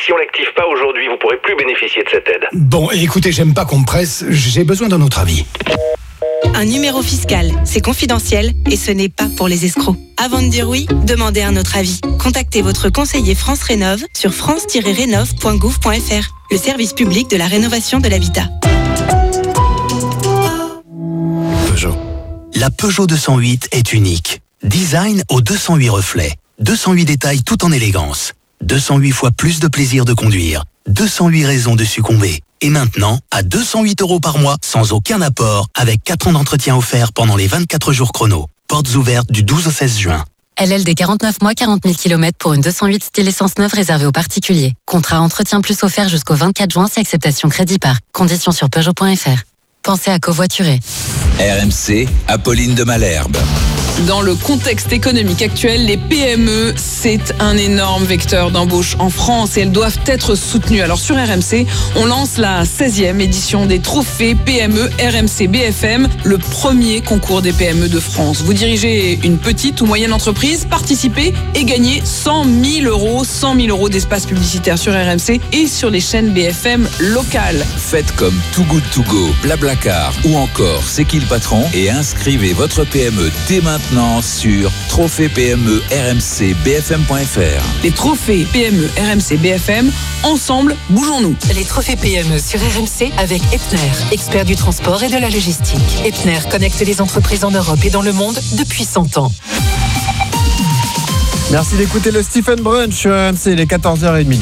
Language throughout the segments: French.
si on l'active pas aujourd'hui, vous pourrez plus bénéficier de cette aide. Bon, écoutez, j'aime pas qu'on me presse, j'ai besoin d'un autre avis. Un numéro fiscal, c'est confidentiel et ce n'est pas pour les escrocs. Avant de dire oui, demandez un autre avis. Contactez votre conseiller France Rénov sur france-rénov.gouv.fr, le service public de la rénovation de l'habitat. Peugeot. La Peugeot 208 est unique. Design aux 208 reflets. 208 détails tout en élégance. 208 fois plus de plaisir de conduire. 208 raisons de succomber. Et maintenant, à 208 € par mois, sans aucun apport, avec 4 ans d'entretien offert pendant les 24 jours chrono. Portes ouvertes du 12 au 16 juin. LLD 49 mois, 40 000 km pour une 208 style essence neuve réservée aux particuliers. Contrat entretien plus offert jusqu'au 24 juin si acceptation crédit par. Conditions sur Peugeot.fr. Pensez à covoiturer. RMC, Apolline de Malherbe. Dans le contexte économique actuel, les PME, c'est un énorme vecteur d'embauche en France et elles doivent être soutenues. Alors sur RMC, on lance la 16e édition des trophées PME RMC BFM, le premier concours des PME de France. Vous dirigez une petite ou moyenne entreprise, participez et gagnez 100 000 € d'espace publicitaire sur RMC et sur les chaînes BFM locales. Faites comme Too Good To Go, Blablacar ou encore C'est qui le patron et inscrivez votre PME dès maintenant sur trophée PME RMC BFM.fr. Les trophées PME RMC BFM, ensemble, bougeons-nous. Les trophées PME sur RMC avec Epner, expert du transport et de la logistique. Epner connecte les entreprises en Europe et dans le monde depuis 100 ans. Merci d'écouter le Stephen Brunch sur RMC, il est 14h01.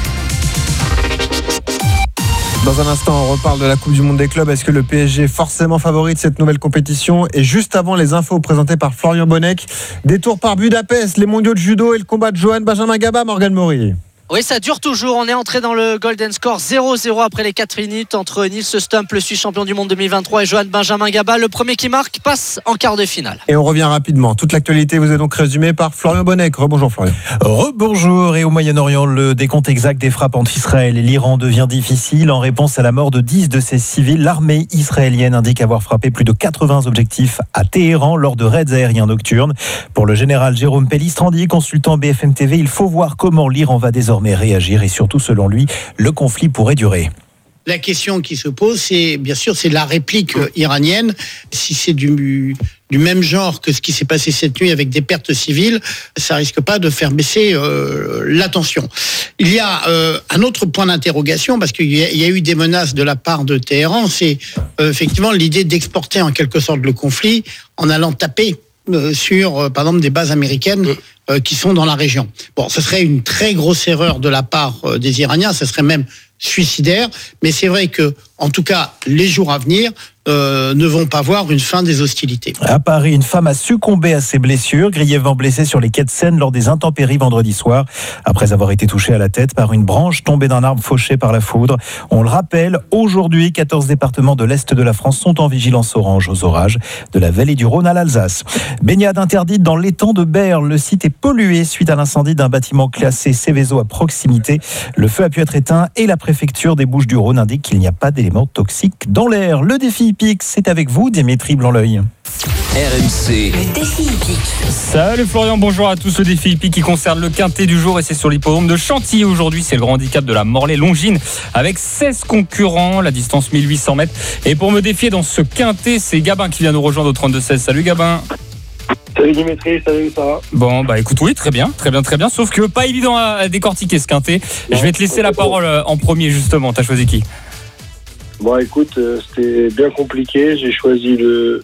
Dans un instant, on reparle de la Coupe du Monde des clubs. Est-ce que le PSG est forcément favori de cette nouvelle compétition ? Et juste avant, les infos présentées par Florian Bonnec. Détour par Budapest, les mondiaux de judo et le combat de Johan Benjamin Gaba, Morgane Maury. Oui, ça dure toujours. On est entré dans le Golden Score 0-0 après les 4 minutes entre Nils Stump, le Suisse champion du monde 2023, et Johan Benjamin Gaba. Le premier qui marque passe en quart de finale. Et on revient rapidement. Toute l'actualité vous est donc résumée par Florian Bonnec. Rebonjour Florian. Rebonjour. Et au Moyen-Orient, le décompte exact des frappes entre Israël et l'Iran devient difficile. En réponse à la mort de 10 de ses civils, l'armée israélienne indique avoir frappé plus de 80 objectifs à Téhéran lors de raids aériens nocturnes. Pour le général Jérôme Pellistrandi, consultant BFM TV, il faut voir comment l'Iran va désormais réagir et surtout, selon lui, le conflit pourrait durer. La question qui se pose, c'est bien sûr, c'est la réplique iranienne. Si c'est du même genre que ce qui s'est passé cette nuit avec des pertes civiles, ça risque pas de faire baisser la tension. Il y a un autre point d'interrogation, parce qu'il y a eu des menaces de la part de Téhéran, c'est effectivement l'idée d'exporter en quelque sorte le conflit en allant taper sur, par exemple, des bases américaines qui sont dans la région. Bon, ce serait une très grosse erreur de la part des Iraniens, ce serait même suicidaire, mais c'est vrai que, en tout cas, les jours à venir ne vont pas voir une fin des hostilités. À Paris, une femme a succombé à ses blessures, grièvement blessée sur les quais de Seine lors des intempéries vendredi soir, après avoir été touchée à la tête par une branche tombée d'un arbre fauché par la foudre. On le rappelle, aujourd'hui, 14 départements de l'Est de la France sont en vigilance orange aux orages, de la vallée du Rhône à l'Alsace. Baignade interdite dans l'étang de Berre. Le site est pollué suite à l'incendie d'un bâtiment classé Céveso à proximité. Le feu a pu être éteint et la préfecture des Bouches-du-Rhône indique qu'il n'y a pas d'éléments toxiques dans l'air. Le défi hippique, c'est avec vous, Dimitri Blanc-L'œil. RMC. Le défi hippique. Salut Florian, bonjour à tous. Le défi hippique qui concerne le quintet du jour et c'est sur l'hippodrome de Chantilly. Aujourd'hui, c'est le grand handicap de la Morlaix Longines avec 16 concurrents, la distance 1800 mètres. Et pour me défier dans ce quintet, c'est Gabin qui vient nous rejoindre au 32-16. Salut Gabin. Salut Dimitri, salut, ça va ? Bon, bah écoute, oui, très bien, sauf que pas évident à décortiquer ce quintet. Je vais te laisser la parole en premier justement, t'as choisi qui ? Bon, écoute, c'était bien compliqué, j'ai choisi le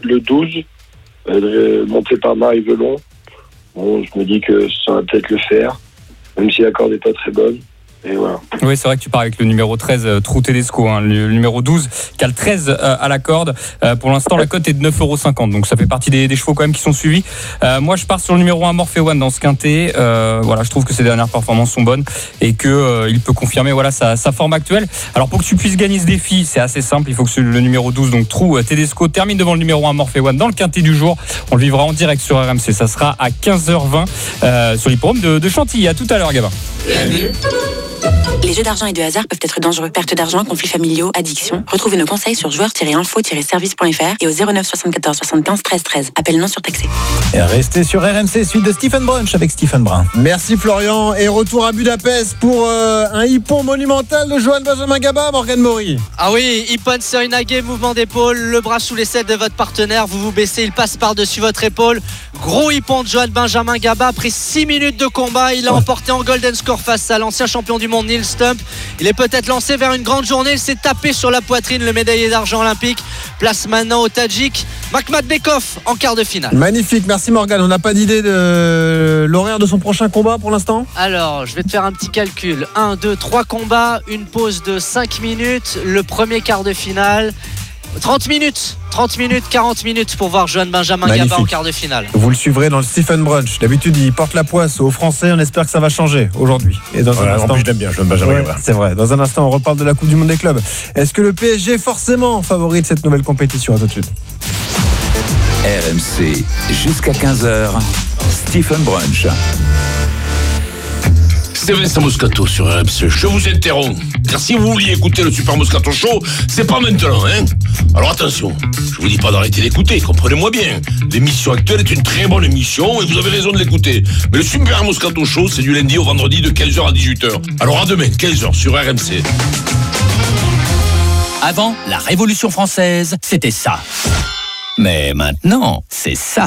12, monté par Marie Velon. Bon, je me dis que ça va peut-être le faire, même si la corde n'est pas très bonne. Et voilà. Oui, c'est vrai que tu pars avec le numéro 13, Trou Tedesco, le numéro 12, qui a le 13 à la corde. Pour l'instant, la cote est de 9,50 €, donc ça fait partie des chevaux quand même qui sont suivis. Moi, je pars sur le numéro 1, Morphe One dans ce quintet. Voilà, je trouve que ses dernières performances sont bonnes et qu'il peut confirmer sa forme actuelle. Alors, pour que tu puisses gagner ce défi, c'est assez simple. Il faut que le numéro 12, donc Trou Tedesco, termine devant le numéro 1, Morphe One dans le quintet du jour. On le vivra en direct sur RMC. Ça sera à 15h20 sur l'hippodrome de Chantilly. À tout à l'heure, Gabin. Les Les jeux d'argent et de hasard peuvent être dangereux. Perte d'argent, conflits familiaux, addiction. Retrouvez nos conseils sur joueurs-info-service.fr et au 09 74 75 13 13. Appel non surtaxé. Et restez sur RMC, suite de Stephen Brunch avec Stephen Brun. Merci Florian. Et retour à Budapest pour un hippon monumental de Johan Benjamin Gaba, Morgane Maury. Ah oui, Ippon Serinage, mouvement d'épaule, le bras sous les selles de votre partenaire, vous vous baissez, il passe par-dessus votre épaule. Gros hippon de Johan Benjamin Gaba, après 6 minutes de combat, il a emporté en golden score face à l'ancien champion du monde Neil Stump. Il est peut-être lancé vers une grande journée, il s'est tapé sur la poitrine le médaillé d'argent olympique. Place maintenant au Tadjik Makhmadbekov en quart de finale. Magnifique, merci Morgane. On n'a pas d'idée de l'horaire de son prochain combat pour l'instant ? Alors, je vais te faire un petit calcul. 1, 2, 3 combats, une pause de 5 minutes, le premier quart de finale. 30 minutes, 40 minutes pour voir Johan Benjamin Gaba en quart de finale. Vous le suivrez dans le Stephen Brunch. D'habitude, il porte la poisse aux Français. On espère que ça va changer aujourd'hui. Et dans un instant, en plus, je l'aime bien, Johan Benjamin Gaba. C'est vrai. Dans un instant, on reparle de la Coupe du Monde des clubs. Est-ce que le PSG est forcément favori de cette nouvelle compétition ? À tout de suite. RMC, jusqu'à 15h, Stephen Brunch. C'est Vincent Moscato sur RMC. Je vous interromps, car si vous vouliez écouter le Super Moscato Show, c'est pas maintenant, hein. Alors attention, je vous dis pas d'arrêter d'écouter, comprenez-moi bien. L'émission actuelle est une très bonne émission et vous avez raison de l'écouter. Mais le Super Moscato Show, c'est du lundi au vendredi de 15h à 18h. Alors à demain, 15h sur RMC. Avant, la Révolution française, c'était ça. Mais maintenant, c'est ça.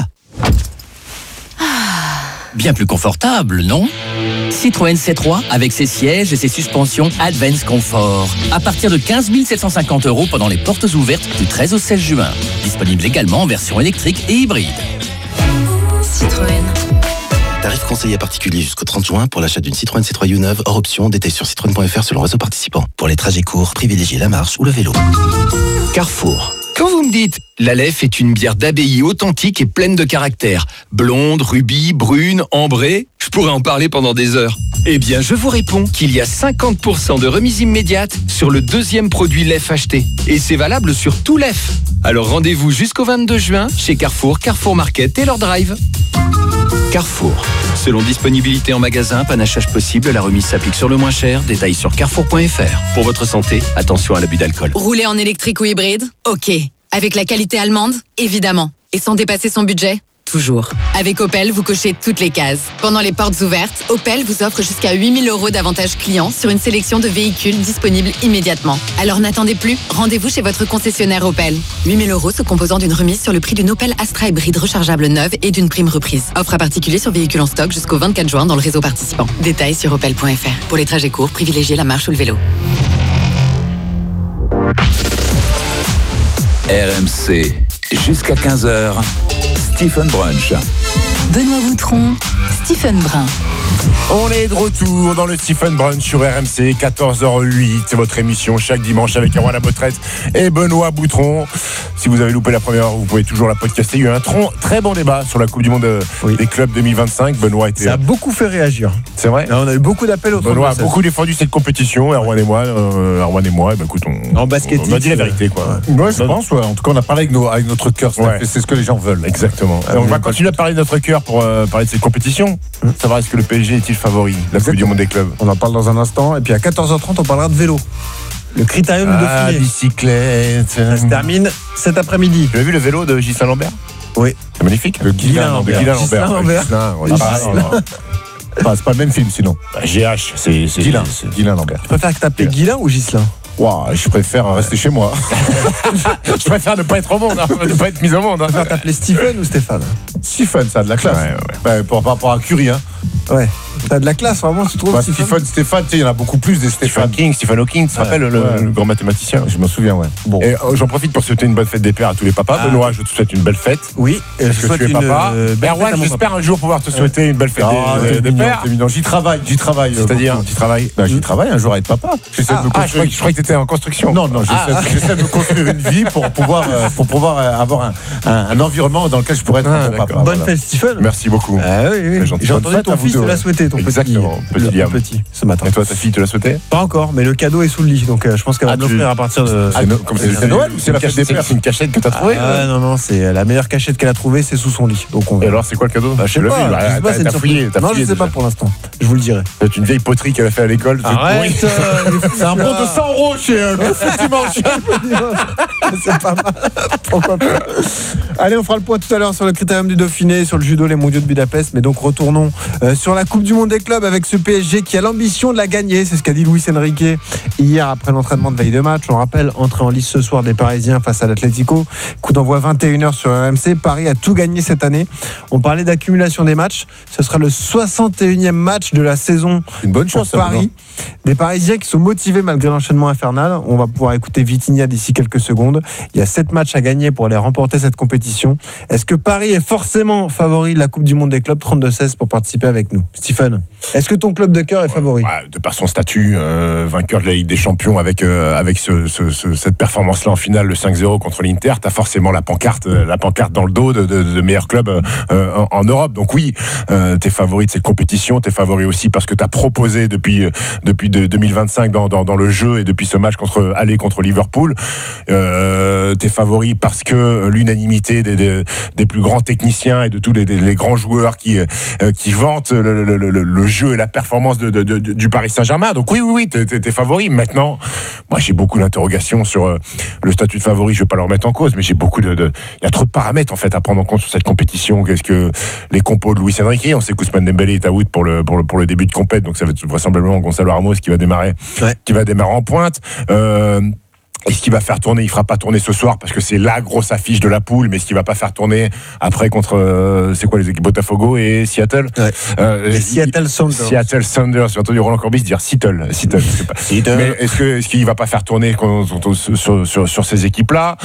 Bien plus confortable, non ? Citroën C3 avec ses sièges et ses suspensions Advance Comfort. À partir de 15 750 € pendant les portes ouvertes du 13 au 16 juin. Disponible également en version électrique et hybride. Citroën. Tarif conseillé particulier jusqu'au 30 juin pour l'achat d'une Citroën C3 U9 hors option. Détails sur citroën.fr sur le réseau participant. Pour les trajets courts, privilégiez la marche ou le vélo. Carrefour. Quand vous me dites « l'Aleph est une bière d'abbaye authentique et pleine de caractère, blonde, rubis, brune, ambrée », je pourrais en parler pendant des heures. Eh bien, je vous réponds qu'il y a 50% de remise immédiate sur le deuxième produit Lef acheté. Et c'est valable sur tout Lef. Alors rendez-vous jusqu'au 22 juin chez Carrefour, Carrefour Market et leur drive. Carrefour. Selon disponibilité en magasin, panachage possible, la remise s'applique sur le moins cher. Détails sur carrefour.fr. Pour votre santé, attention à l'abus d'alcool. Rouler en électrique ou hybride ? Ok. Avec la qualité allemande ? Évidemment. Et sans dépasser son budget ? Toujours. Avec Opel, vous cochez toutes les cases. Pendant les portes ouvertes, Opel vous offre jusqu'à 8 000 € d'avantages clients sur une sélection de véhicules disponibles immédiatement. Alors n'attendez plus, rendez-vous chez votre concessionnaire Opel. 8 000 € se composant d'une remise sur le prix d'une Opel Astra hybride rechargeable neuve et d'une prime reprise. Offre à particulier sur véhicules en stock jusqu'au 24 juin dans le réseau participant. Détails sur opel.fr. Pour les trajets courts, privilégiez la marche ou le vélo. RMC, jusqu'à 15h, Stephen Brunch. Benoît Boutron, Stephen Brun. On est de retour dans le Stephen Brunch sur RMC, 14h08. C'est votre émission chaque dimanche avec Erwan Lamotrette et Benoît Boutron. Si vous avez loupé la première heure, vous pouvez toujours la podcaster. Il y a eu un très bon débat sur la Coupe du Monde des clubs 2025. Benoît était... Ça a beaucoup fait réagir. C'est vrai. Là, on a eu beaucoup d'appels au Benoît a beaucoup défendu cette compétition. Erwan et moi, écoute, en basket, on a dit la vérité, quoi. Ouais, je pense. Ouais. En tout cas, on a parlé avec notre cœur. C'est ce que les gens veulent. Exactement. On va continuer à parler de notre cœur pour parler de cette compétition. Savoir est-ce que le PSG est-il favori de la Coupe du Monde des clubs. On en parle dans un instant. Et puis à 14h30, on parlera de vélo. Le critérium du Dauphiné. Bicyclette. Ça se termine cet après-midi. Tu as vu le vélo de Ghislain Lambert ? Oui. C'est magnifique. Le Ghislain Lambert. C'est pas le même film sinon. GH, c'est Ghislain Lambert. Tu préfères que t'appelles Ghislain ou Ghislain ? Je préfère rester chez moi. Je préfère ne pas être au monde, ne pas être mis au monde. Tu préfères t'appeler Stephen ou Stéphane ? Stephen, ça a de la classe. Ouais. Par rapport à Curie, hein. Ouais. T'as de la classe, vraiment, tu trouves Stéphane, il y en a beaucoup plus des Stephen King, Stephen Hawking, tu te rappelles le grand mathématicien ? Je m'en souviens, ouais. Bon. Et j'en profite pour souhaiter une bonne fête des pères à tous les papas. Benoît, je te souhaite une belle fête. Oui, parce que tu es papa. Erwan, j'espère un jour pouvoir te souhaiter une belle fête des pères. J'y travaille. C'est-à-dire, tu travailles ? J'y travaille un jour à être papa. Je croyais que tu étais en construction. Non, j'essaie de me construire une vie pour pouvoir avoir un environnement dans lequel je pourrais être un bon papa. Bonne fête, Stephen. Merci beaucoup. Oui. J'ai entendu ton fils te l'a souhaité, ton Exactement, petit ce matin. Et toi, ta fille te l'a souhaité? Pas encore, mais le cadeau est sous le lit, donc je pense qu'elle va me l'offrir à partir de. Comme c'est Noël ou c'est la fête des pères? C'est une cachette que t'as trouvée? Non, c'est la meilleure cachette qu'elle a trouvée, c'est sous son lit. Et alors, c'est quoi le cadeau? Je sais pas, c'est une surprise. Non, je sais pas pour l'instant. Je vous le dirai. C'est une vieille poterie qu'elle a fait à l'école. Arrête, c'est un bon de 100 € chez c'est pas mal. Pourquoi pas. Allez, on fera le point tout à l'heure sur le critérium du Dauphiné, sur le judo, les mondiaux de Budapest. Mais donc, retournons sur la Coupe du Monde des clubs avec ce PSG qui a l'ambition de la gagner. C'est ce qu'a dit Luis Enrique hier après l'entraînement de veille de match. On rappelle, entrée en lice ce soir des Parisiens face à l'Atlético. Coup d'envoi 21h sur RMC. Paris a tout gagné cette année. On parlait d'accumulation des matchs. Ce sera le 61e match de la saison. Une bonne chance pour Paris. Des Parisiens qui sont motivés malgré l'enchaînement infernal. On va pouvoir écouter Vitinha d'ici quelques secondes. Il y a 7 matchs à gagner pour aller remporter cette compétition. Est-ce que Paris est forcément favori de la Coupe du Monde des clubs? 32-16 pour participer avec nous. Stephen, est-ce que ton club de cœur est favori? De par son statut, vainqueur de la Ligue des Champions avec cette performance-là en finale, le 5-0 contre l'Inter, t'as forcément la pancarte dans le dos de meilleurs clubs en Europe. Donc oui, t'es favori de cette compétition, t'es favori aussi parce que t'as proposé depuis 2025 dans le jeu et depuis ce match contre Liverpool. T'es favori parce que l'unanimité des plus grands techniciens et de tous les grands joueurs qui vantent le jeu et la performance du Paris Saint-Germain. Donc oui, t'es favori. Maintenant, moi j'ai beaucoup d'interrogations sur le statut de favori. Je vais pas le remettre en cause, mais j'ai beaucoup il y a trop de paramètres en fait à prendre en compte sur cette compétition. Qu'est-ce que les compos de Luis Enrique? On sait qu'Ousmane Dembélé est out pour le début de compète, donc ça va être vraisemblablement Gonzalo Ramos qui va démarrer en pointe. Est-ce qu'il va faire tourner? Il fera pas tourner ce soir parce que c'est la grosse affiche de la poule, mais est-ce qu'il va pas faire tourner après contre c'est quoi les équipes? Botafogo et Seattle? Les Seattle Sounders. Seattle Sounders. J'ai entendu Roland Courbis dire Seattle. Mais est-ce qu'il va pas faire tourner sur ces équipes-là?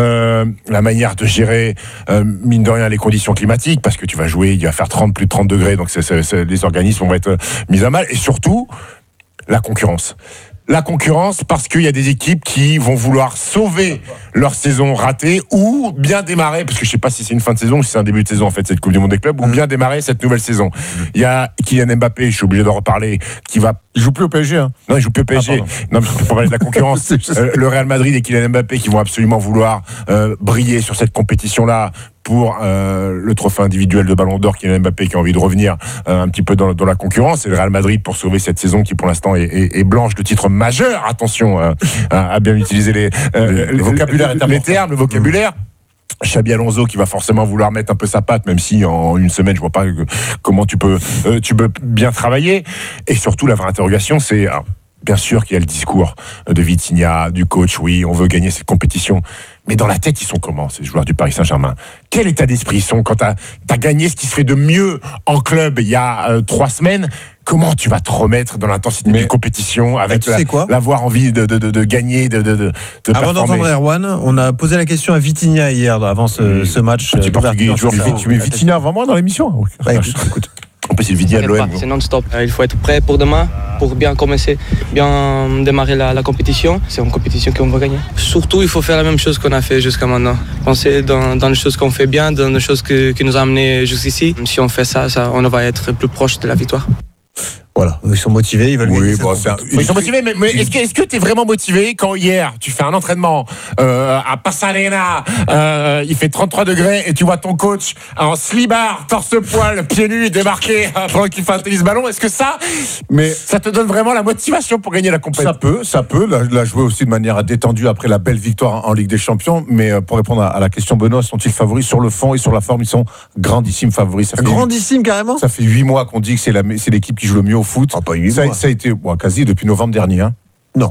La manière de gérer mine de rien les conditions climatiques, parce que tu vas jouer, il va faire plus de 30 degrés, donc les organismes vont être mis à mal, et surtout la concurrence. La concurrence, parce qu'il y a des équipes qui vont vouloir sauver leur saison ratée ou bien démarrer, parce que je sais pas si c'est une fin de saison ou si c'est un début de saison en fait cette Coupe du Monde des clubs, ou bien démarrer cette nouvelle saison. Il y a Kylian Mbappé, je suis obligé d'en reparler, il joue plus au PSG. Non, il joue plus au PSG. Non, mais pour parler de la concurrence, le Real Madrid et Kylian Mbappé qui vont absolument vouloir briller sur cette compétition-là pour le trophée individuel de Ballon d'Or. Kylian Mbappé qui a envie de revenir un petit peu dans la concurrence, et le Real Madrid pour sauver cette saison qui pour l'instant est blanche de titres majeurs. Attention à bien utiliser les vocabulaires, les termes, le vocabulaire. Xabi Alonso qui va forcément vouloir mettre un peu sa patte, même si en une semaine je vois pas comment tu peux bien travailler. Et surtout la vraie interrogation, c'est bien sûr qu'il y a le discours de Vitinha, du coach, oui, on veut gagner cette compétition. Mais dans la tête, ils sont comment, ces joueurs du Paris Saint-Germain? Quel état d'esprit ils sont quand t'as gagné ce qui se fait de mieux en club il y a 3 semaines? Comment tu vas te remettre dans l'intensité d'une compétition avec l'avoir envie de gagner, de avant performer? d'entendre Erwan, on a posé la question à Vitinha hier, avant ce match. Petit portugais, tu mets Vitinha avant moi dans l'émission? Écoute. En plus, c'est le vidéo de l'OM. C'est non-stop. Il faut être prêt pour demain, pour bien commencer, bien démarrer la compétition. C'est une compétition qu'on va gagner. Surtout, il faut faire la même chose qu'on a fait jusqu'à maintenant. Penser dans les choses qu'on fait bien, dans les choses qui nous ont amenés jusqu'ici. Si on fait ça, on va être plus proche de la victoire. Voilà, ils sont motivés, ils veulent gagner. Ils sont motivés, mais est-ce que tu es vraiment motivé quand hier tu fais un entraînement à Pasadena, il fait 33 degrés et tu vois ton coach en slibard, torse-poil, pieds nus, démarqué pendant qu'il fait un tennis ballon? Est-ce que ça te donne vraiment la motivation pour gagner la compétition? Ça peut la jouer aussi de manière détendue après la belle victoire en Ligue des Champions, mais pour répondre à la question, Benoît, sont-ils favoris sur le fond et sur la forme? Ils sont grandissimes favoris. Grandissime carrément. Ça fait 8 mois qu'on dit que c'est l'équipe qui joue le mieux au foot. Ça a été quasi depuis novembre dernier. Non.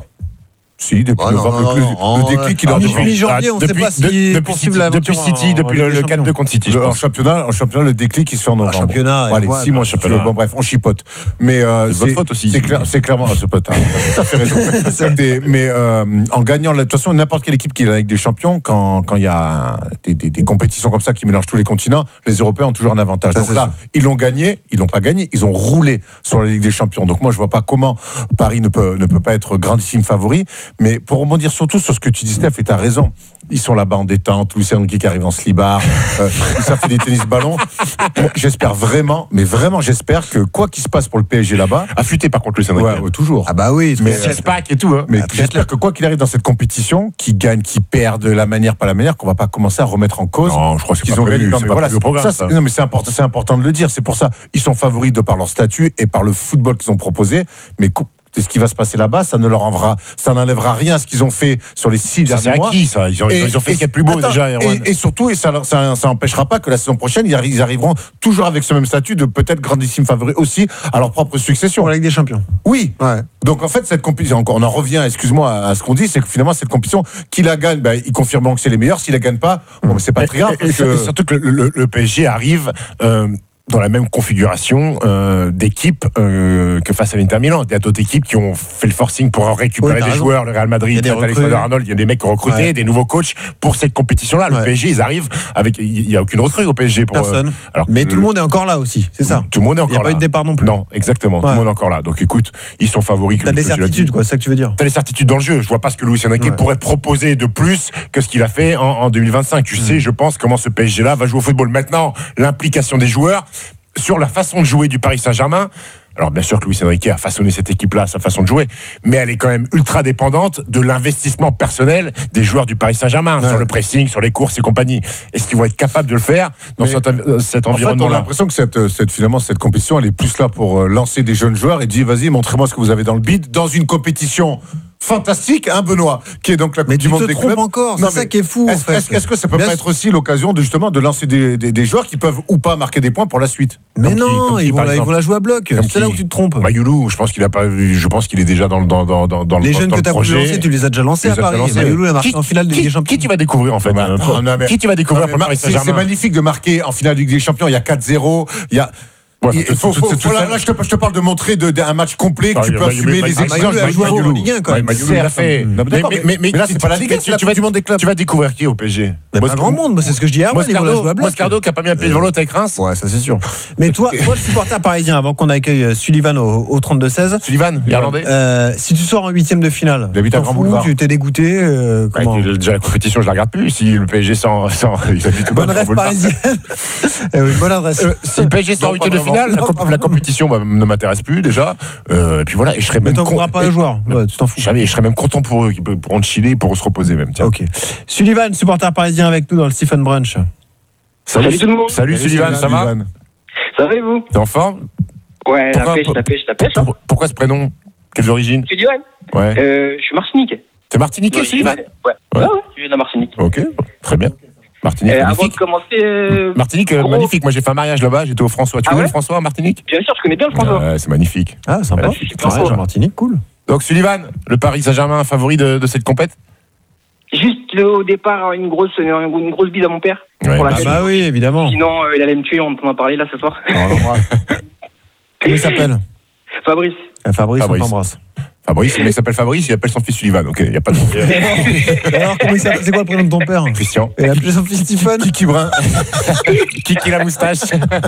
Si, depuis novembre. Le déclic, il a depuis mi-janvier, on ne sait pas si possible depuis City, depuis le 4-2 contre City. En championnat, le déclic, il se fait en novembre. Allez, 6 mois en championnat. Bon, bref, on chipote. Mais c'est votre faute aussi. C'est clairement ce pote. Tout à fait raison. Mais en gagnant, de toute façon, n'importe quelle équipe qui est avec des champions, quand il y a des compétitions comme ça qui mélangent tous les continents, les Européens ont toujours un avantage. Donc là, ils l'ont gagné, ils l'ont pas gagné, ils ont roulé sur la Ligue des Champions. Donc moi, je vois pas comment Paris ne peut pas être grandissime favori. Mais pour rebondir surtout sur ce que tu dis, Steph, et tu as raison. Ils sont là-bas en détente, Luis Enrique qui arrive en slibard, ça fait des tennis-ballons. J'espère vraiment, mais vraiment j'espère que quoi qu'il se passe pour le PSG là-bas, affûté par contre Luis Enrique. Ouais, toujours. Ah bah oui, mais Spack et tout. Hein. Mais j'espère que quoi qu'il arrive dans cette compétition, qu'ils gagnent, qu'ils perdent, de la manière pas la manière, qu'on va pas commencer à remettre en cause. Non, je crois qu'ils ont gagné. Voilà, non, mais c'est important de le dire. C'est pour ça, ils sont favoris de par leur statut et par le football qu'ils ont proposé. Mais c'est ce qui va se passer là-bas, ça n'enlèvera rien à ce qu'ils ont fait sur les 6 derniers mois. Acquis, ça. Ils ont fait ce qu'il y a de plus beau déjà. Et surtout, ça n'empêchera pas que la saison prochaine, ils arriveront toujours avec ce même statut de peut-être grandissime favori aussi à leur propre succession. Pour la Ligue des Champions. Oui. Ouais. Donc en fait, cette compétition, on en revient, excuse-moi, à ce qu'on dit, c'est que finalement cette compétition, qui la gagne, ils confirmeront que c'est les meilleurs. S'ils la gagnent pas, bon, c'est pas très grave. Et surtout que le PSG arrive. Dans la même configuration d'équipe que face à l'Inter Milan. Il y a d'autres équipes qui ont fait le forcing pour récupérer des joueurs. Le Real Madrid, Alexander-Arnold, il y a des mecs qui ont recruté, des nouveaux coachs pour cette compétition-là. Le PSG, ils arrivent avec... Il n'y a aucune recrue au PSG. Personne. Mais tout le monde est encore là aussi, c'est ça. Tout le monde est encore là. Il n'y a pas eu de départ non plus. Non, exactement. Tout le monde est encore là. Donc écoute, ils sont favoris. T'as des certitudes, quoi, c'est ça que tu veux dire. T'as des certitudes dans le jeu. Je vois pas ce que Luis Enrique pourrait proposer de plus que ce qu'il a fait en 2025. Tu sais, je pense, comment ce PSG-là va jouer au football. Maintenant, l'implication des joueurs sur la façon de jouer du Paris Saint-Germain. Alors bien sûr que Luis Enrique a façonné cette équipe-là, sa façon de jouer, mais elle est quand même ultra dépendante de l'investissement personnel des joueurs du Paris Saint-Germain, sur le pressing, sur les courses et compagnie. Est-ce qu'ils vont être capables de le faire dans cet environnement-là? On a l'impression que cette compétition, elle est plus là pour lancer des jeunes joueurs et dire vas-y, montrez-moi ce que vous avez dans le bid, dans une compétition fantastique, hein, Benoît, qui est donc la Coupe du Monde des clubs. Encore, c'est ça qui est fou. En fait. Est-ce que ça peut pas être aussi l'occasion de lancer des joueurs qui peuvent ou pas marquer des points pour la suite? Mais non, ils vont la jouer à bloc. C'est là où tu te trompes. Mayoulou, je pense qu'il est déjà dans le les jeunes que tu as voulu lancer, tu les as déjà lancés à Paris. Mayoulou a marqué en finale de Ligue des Champions. Qui tu vas découvrir en fait? Qui tu vas découvrir pour le Paris Saint-Germain? C'est magnifique de marquer en finale de Ligue des Champions. Il y a 4-0. Il y a là, je te parle de montrer un match complet que tu peux assumer les exigences de jouer en Ligue 1 quand même. Mais là, c'est pas la Ligue 1, c'est la Coupe du Monde des clubs. Tu vas découvrir qui au PSG? Pas grand monde, c'est ce que je dis hier. Moscardo qui a pas mis un pied devant l'autre avec Reims. Ouais, ça c'est sûr. Mais toi, le supporter parisien, avant qu'on accueille Sullivan au 32-16. Sullivan, irlandais. Si tu sors en 8e de finale, tu t'es dégoûté. Déjà la compétition, je la regarde plus. Si le PSG sort, bonne rêve parisienne. Bonne adresse. Si le PSG sort en 8e de finale, la compétition ne m'intéresse plus déjà. Et puis voilà, et je serais même content pas le joueur. Tu t'en fous. Jamais, je serais même content pour eux, qui pourront chiller pour se reposer même. Tiens. Ok. Sullivan, supporter parisien avec nous dans le Stephen Brunch. Salut tout le monde. Salut Sullivan, ça va? Ça va et vous? T'es en forme? Ouais, la pêche. Pourquoi ce prénom? Quelles origines? Sullivan. Ouais. Je suis Martinique. T'es Martiniquais, Sullivan? Ouais, je viens de la Martinique. Ok, très bien. Martinique, avant de commencer. Martinique, magnifique. Moi, j'ai fait un mariage là-bas. J'étais au François. Tu connais le François, Martinique? Bien sûr, je connais bien le François. Ouais, c'est magnifique. Ah, sympa. Mariage en Martinique, cool. Donc, Sullivan, le Paris Saint-Germain favori de cette compète? Juste au départ, une grosse bise à mon père. Ouais, bah oui, évidemment. Sinon, il allait me tuer, on en a parlé là ce soir. Comment il s'appelle? Fabrice. Fabrice, on t'embrasse. Fabrice, il s'appelle Fabrice, il appelle son fils Sullivan, donc il n'y a pas de... Alors, comment il s'appelle? C'est quoi le prénom de ton père? Christian. Il a appelé son fils Stephen? Kiki Brun. Kiki la moustache.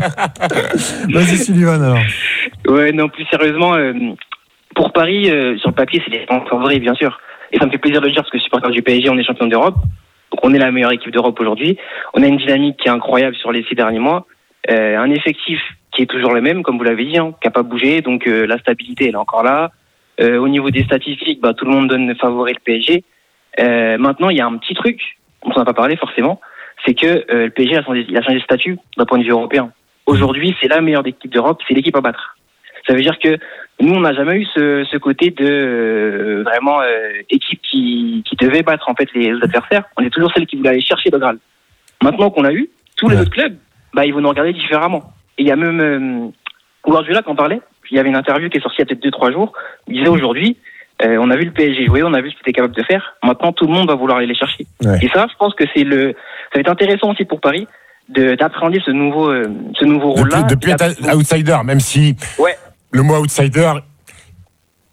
Vas-y, Sullivan, alors. Ouais, non, plus sérieusement, pour Paris, sur le papier, c'est les favoris, bien sûr. Et ça me fait plaisir de le dire, parce que supporter du PSG, on est champion d'Europe. Donc on est la meilleure équipe d'Europe aujourd'hui. On a une dynamique qui est incroyable sur les 6 derniers mois. Un effectif qui est toujours le même, comme vous l'avez dit, qui n'a pas bougé. Donc la stabilité, elle est encore là. Au niveau des statistiques, tout le monde donne favori le PSG. Maintenant, il y a un petit truc, on s'en a pas parlé forcément, c'est que le PSG a changé de statut d'un point de vue européen. Aujourd'hui, c'est la meilleure équipe d'Europe, c'est l'équipe à battre. Ça veut dire que nous, on n'a jamais eu ce côté de vraiment équipe qui devait battre en fait les adversaires. On est toujours celle qui voulait aller chercher le Graal. Maintenant qu'on a eu, tous les autres clubs, ils vont nous regarder différemment. Et il y a même Guardiola qui en parlait. Il y avait une interview qui est sortie il y a peut-être 2-3 jours. Il disait aujourd'hui, on a vu le PSG jouer, on a vu ce qu'il était capable de faire. Maintenant, tout le monde va vouloir aller les chercher. Ouais. Et ça, je pense que ça va être intéressant aussi pour Paris d'appréhender ce nouveau rôle-là. Depuis être outsider, même si le mot outsider,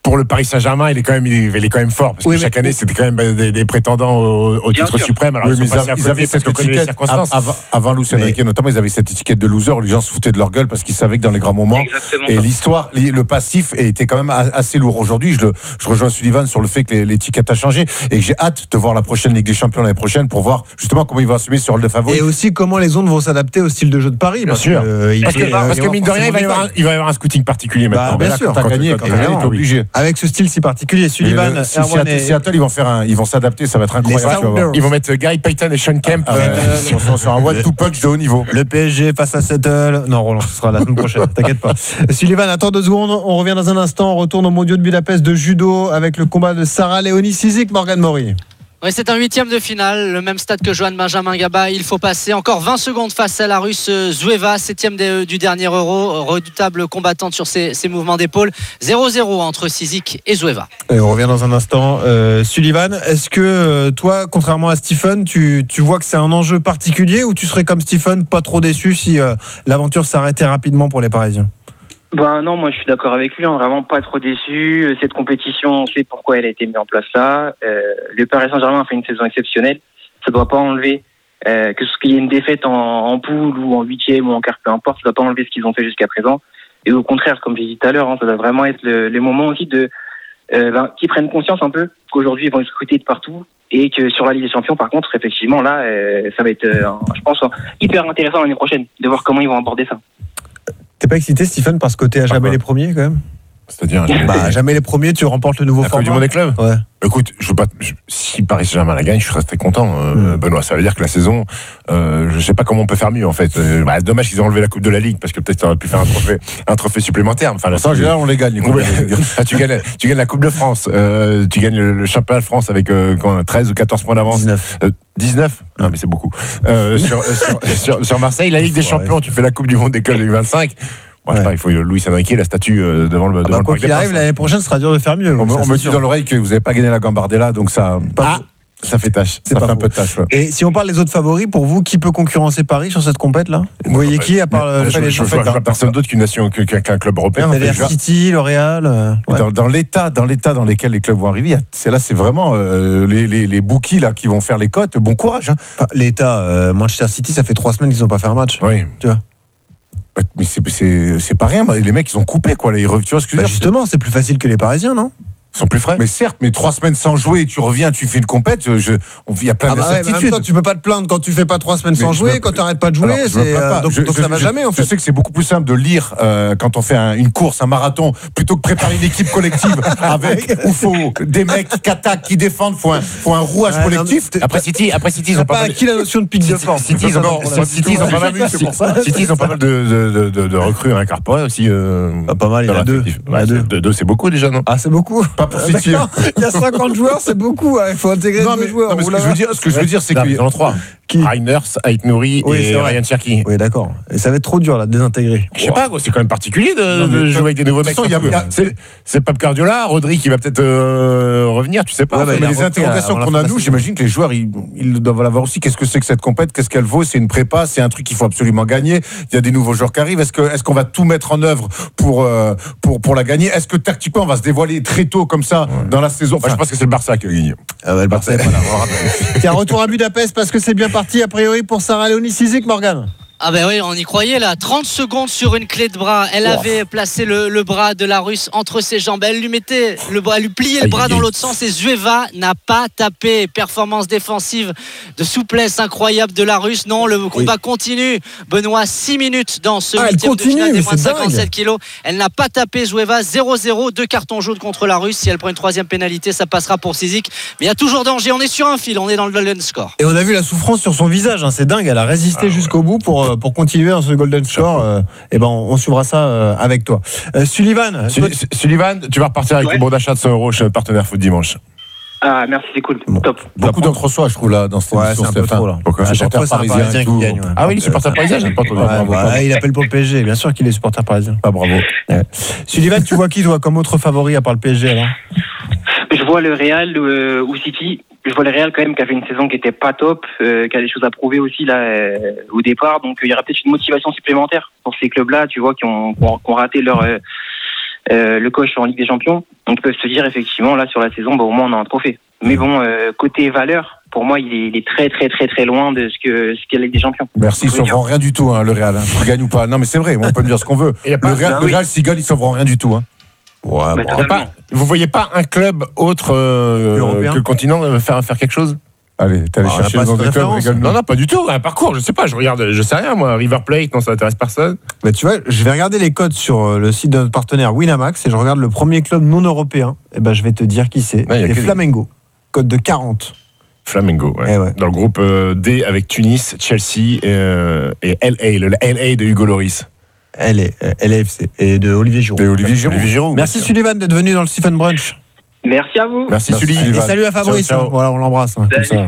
pour le Paris Saint-Germain, il est quand même fort parce que chaque année c'était quand même des prétendants au titre suprême. Alors ils avaient cette étiquette avant Luis Enrique notamment, ils avaient cette étiquette de loser où les gens se foutaient de leur gueule parce qu'ils savaient que dans les grands moments. Exactement. Et l'histoire, le passif était quand même assez lourd. Aujourd'hui, je rejoins Sullivan sur le fait que l'étiquette a changé et que j'ai hâte de voir la prochaine Ligue des Champions l'année prochaine pour voir justement comment il va assumer ce rôle de favori. Et aussi comment les ondes vont s'adapter au style de jeu de Paris. Bien sûr. Parce que mine de rien, il va y avoir un scouting particulier maintenant. Bien sûr. Quand t'as gagné, t'es obligé. Avec ce style si particulier, Sullivan, Seattle, ils vont s'adapter, ça va être incroyable. Ils vont mettre Gary Payton et Sean Kemp sur un one-two punch de haut niveau. Le PSG face à Seattle. Non, Roland, ce sera la semaine prochaine. T'inquiète pas. Sullivan, attends 2 secondes. On revient dans un instant. On retourne au mondiaux de Budapest de judo avec le combat de Sarah Léonie Cizic, Morgane Maury. Oui, c'est un 8e de finale, le même stade que Johan Benjamin Gaba. Il faut passer encore 20 secondes face à la Russe Zueva, 7e du dernier Euro, redoutable combattante sur ses mouvements d'épaule. 0-0 entre Cizic et Zueva. Et on revient dans un instant. Sullivan, est-ce que toi, contrairement à Stephen, tu vois que c'est un enjeu particulier ou tu serais comme Stephen, pas trop déçu si l'aventure s'arrêtait rapidement pour les Parisiens ? Non, moi je suis d'accord avec lui, vraiment pas trop déçu. Cette compétition, on sait pourquoi elle a été mise en place là. Le Paris Saint-Germain a fait une saison exceptionnelle. Ça ne doit pas enlever que ce qu'il y ait une défaite en poule ou en 8e ou en quart, peu importe, ça ne doit pas enlever ce qu'ils ont fait jusqu'à présent. Et au contraire, comme j'ai dit tout à l'heure, ça doit vraiment être le moment aussi qu'ils prennent conscience un peu qu'aujourd'hui ils vont être scrutés de partout et que sur la Ligue des Champions, par contre, effectivement là, ça va être, je pense, hyper intéressant l'année prochaine de voir comment ils vont aborder ça. T'es pas excité, Stephen, parce que t'es à jamais les premiers quand même ? C'est-à-dire jamais les premiers, tu remportes le nouveau format. La Coupe du Monde des clubs. Ouais. Écoute, si Paris Saint-Germain la gagne, je serais très content, Benoît. Ça veut dire que la saison, je sais pas comment on peut faire mieux en fait. Dommage qu'ils aient enlevé la Coupe de la Ligue parce que peut-être t'aurais pu faire un trophée supplémentaire. Enfin, en général, on les gagne. Tu gagnes la Coupe de France, tu gagnes le championnat de France avec 13 ou 14 points d'avance. 19 Non, mais c'est beaucoup. Sur Marseille, la Ligue des Champions, tu fais la Coupe du Monde des clubs 2025. Moi, je sais pas, il faut Luis Enrique, la statue devant le devant quoi qu'il arrive, l'année prochaine, ce sera dur de faire mieux. On me dit dans l'oreille que vous n'avez pas gagné la Gambardella, donc ça fait tâche. Ça fait un peu de tâche. Ouais. Et si on parle des autres favoris, pour vous, qui peut concurrencer Paris sur cette compète là ? Vous voyez qui à part je vois personne d'autre qu'un club européen. City, le Real. Dans l'état dans lesquels les clubs vont arriver, c'est vraiment les bookies là qui vont faire les cotes. Bon courage. L'état, Manchester City, ça fait 3 semaines qu'ils n'ont pas fait un match. Oui. Tu vois. Mais c'est pas rien, les mecs ils ont coupé quoi, tu vois ce que je veux dire. Justement, c'est plus facile que les Parisiens, non ? Ils sont plus frais. Mais certes, 3 semaines sans jouer, tu reviens, tu fais une compète, il y a plein d'incertitudes. Tu peux pas te plaindre quand tu fais pas 3 semaines sans jouer, quand tu arrêtes pas de jouer, donc ça va jamais en fait. Je sais que c'est beaucoup plus simple de lire quand on fait une course, un marathon, plutôt que préparer une équipe collective où faut des mecs qui attaquent, qui défendent, faut un rouage collectif. Après City, ils ont pas acquis la notion de pic de forme. City, ils ont pas mal de recrues incorporées aussi. Pas mal, il y en a 2. 2, c'est beaucoup déjà, non ? Ah, c'est beaucoup. Il y a 50 joueurs, c'est beaucoup. Il faut intégrer 2 joueurs. Ce que je veux dire, c'est qu'il y en a 3. Reiners, Aït-Nouri et Ryan Cherki. Oui, d'accord. Et ça va être trop dur là, de désintégrer. Je sais pas, c'est quand même particulier de jouer avec des nouveaux mecs. C'est Pep Guardiola, Rodri qui va peut-être revenir, tu sais pas. Mais les interrogations qu'on a nous, j'imagine que les joueurs ils doivent l'avoir aussi. Qu'est-ce que c'est que cette compète ? Qu'est-ce qu'elle vaut ? C'est une prépa, c'est un truc qu'il faut absolument gagner. Il y a des nouveaux joueurs qui arrivent. Est-ce qu'on va tout mettre en œuvre pour la gagner ? Est-ce que tactiquement on va se dévoiler très tôt comme ça dans la saison ? Je pense que c'est le Barça qui a gagné. Le Barça est pas là. Tiens, retour à Budapest parce que c'est bien parti a priori pour Sarah Léonie Cizic, Morgane. Ah ben oui, on y croyait là. 30 secondes sur une clé de bras. Elle avait placé le bras de la Russe entre ses jambes. Elle lui mettait le bras, elle lui pliait le bras dans l'autre sens et Zueva n'a pas tapé. Performance défensive de souplesse incroyable de la Russe. Non, le combat continue. Benoît, 6 minutes dans ce 8e de finale des moins de 57 kilos. Elle n'a pas tapé Zueva. 0-0, 2 cartons jaunes contre la Russe. Si elle prend une 3e pénalité, ça passera pour Cizic. Mais il y a toujours danger. On est sur un fil. On est dans le golden score. Et on a vu la souffrance sur son visage. C'est dingue. Elle a résisté jusqu'au bout pour continuer dans ce golden score. On suivra ça avec toi. Sullivan, tu vas repartir avec le bon d'achat de 100 € chez notre partenaire Foot Dimanche. Ah, merci, c'est cool. Top. Beaucoup d'entre soi, je trouve, là, dans cette émission. C'est un peu trop, là. Pour un supporter parisien qui gagne. Ah oui, les supporters parisiens, j'ai pas entendu. Il appelle pour le PSG, bien sûr qu'il est supporter parisien. Ah, bravo. Sullivan, tu vois qui, toi, comme autre favori à part le PSG, alors ? Je vois le Real ou City. Je vois le Real quand même qui a fait une saison qui était pas top, qui a des choses à prouver aussi là au départ. Donc il y aura peut-être une motivation supplémentaire pour ces clubs-là, tu vois, qui ont raté leur le coach en Ligue des Champions, on peut se dire effectivement là sur la saison, au moins on a un trophée. Mais bon, côté valeur, pour moi, il est très très très très loin de ce qu'est la Ligue des Champions. Merci, ils ne sauveront rien du tout, le Real. Tu gagnes ou pas. Non, mais c'est vrai, on peut dire ce qu'on veut. Le Real, s'il gagne, ils ne sauveront rien du tout. Ouais, vous voyez pas un club autre que le continent faire quelque chose? Allez, t'es allé chercher dans des clubs. Non, pas du tout. Un parcours, je sais pas. Je sais rien, moi. River Plate, non, ça n'intéresse personne. Mais tu vois, je vais regarder les codes sur le site de notre partenaire Winamax et je regarde le premier club non européen. Et je vais te dire qui c'est. C'est Flamengo. Code de 40. Flamengo, ouais. Dans le groupe D avec Tunis, Chelsea et LA, le LA de Hugo Lloris. LAFC et de Olivier Giroud. Merci Sullivan d'être venu dans le Stephen Brunch. Merci à vous. Merci Sullivan. Et salut à Fabrice. Ciao. Voilà, on l'embrasse. Comme ça.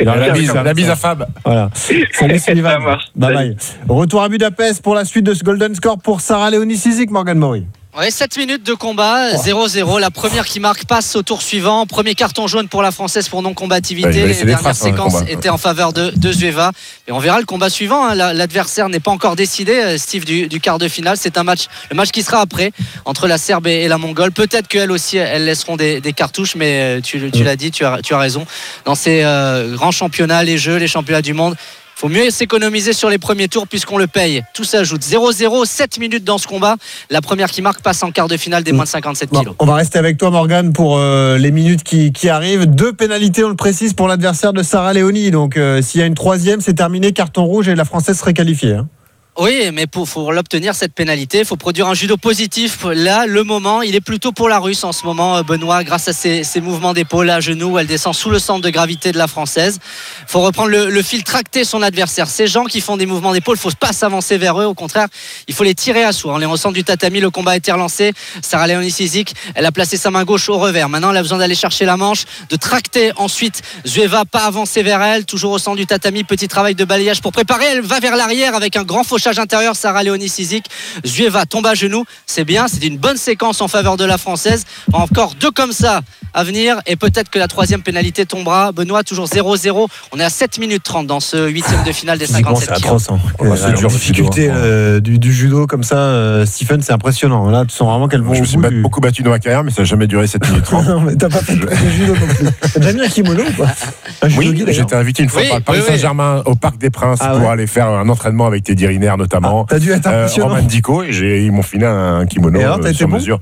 La bise à Fab. Voilà. Salut Sullivan. Bye bye. Retour à Budapest pour la suite de ce Golden Score pour Sarah Léonie Sizik, Morgan Maury. Ouais, 7 minutes de combat, 0-0. La première qui marque passe au tour suivant. Premier carton jaune pour la Française pour non-combativité. Les dernières séquences étaient en faveur de Zueva. Et on verra le combat suivant. L'adversaire n'est pas encore décidé, Steve, du quart de finale. C'est le match qui sera après, entre la Serbe et la Mongole. Peut-être qu'elles aussi, elles laisseront des cartouches, mais tu l'as dit, tu as raison. Dans ces grands championnats, les Jeux, les championnats du monde, faut mieux s'économiser sur les premiers tours puisqu'on le paye. Tout s'ajoute. 0-0, 7 minutes dans ce combat. La première qui marque passe en quart de finale des moins de 57 kilos. On va rester avec toi, Morgane, pour les minutes qui arrivent. 2 pénalités, on le précise, pour l'adversaire de Sarah Léonie. Donc, s'il y a une troisième, c'est terminé. Carton rouge et la Française serait qualifiée. Oui, mais pour l'obtenir, cette pénalité, il faut produire un judo positif. Là, le moment, il est plutôt pour la Russe en ce moment, Benoît, grâce à ses mouvements d'épaule à genoux. Elle descend sous le centre de gravité de la Française. Il faut reprendre le fil, tracter son adversaire. Ces gens qui font des mouvements d'épaule, il ne faut pas s'avancer vers eux. Au contraire, il faut les tirer à sourd. On les au centre du tatami, le combat a été relancé. Sarah Léonie Sizik, elle a placé sa main gauche au revers. Maintenant, elle a besoin d'aller chercher la manche, de tracter ensuite. Zueva, pas avancer vers elle, toujours au centre du tatami. Petit travail de balayage pour préparer. Elle va vers l'arrière avec un grand fauchage intérieur. Sarah Léonie Sizik, Zueva tombe à genoux, c'est bien, c'est une bonne séquence en faveur de la Française. Encore 2 comme ça à venir et peut-être que la 3e pénalité tombera. Benoît, toujours 0-0, on est à 7 minutes 30 dans ce 8e de finale des 57 c'est atroce, la difficulté du judo comme ça, Stephen, c'est impressionnant. Là, tu sens vraiment qu'elles vont. Je me suis beaucoup battu dans ma carrière, mais ça n'a jamais duré 7 minutes 30. Non, mais t'as pas fait de judo non plus. T'as déjà mis un kimono ou pas? Oui, j'étais invité une fois par le Paris Saint-Germain au Parc des Princes pour aller faire un entraînement avec Teddy Riner notamment. T'as dû être impressionnant. Roman Dico, et ils m'ont filé un kimono sur mesure.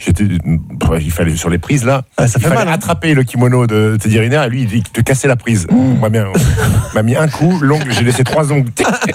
Il fallait sur les prises là. Il fallait attraper le kimono de Teddy Riner et lui il te cassait la prise. M'a mis un coup, l'ongle, j'ai laissé 3 ongles.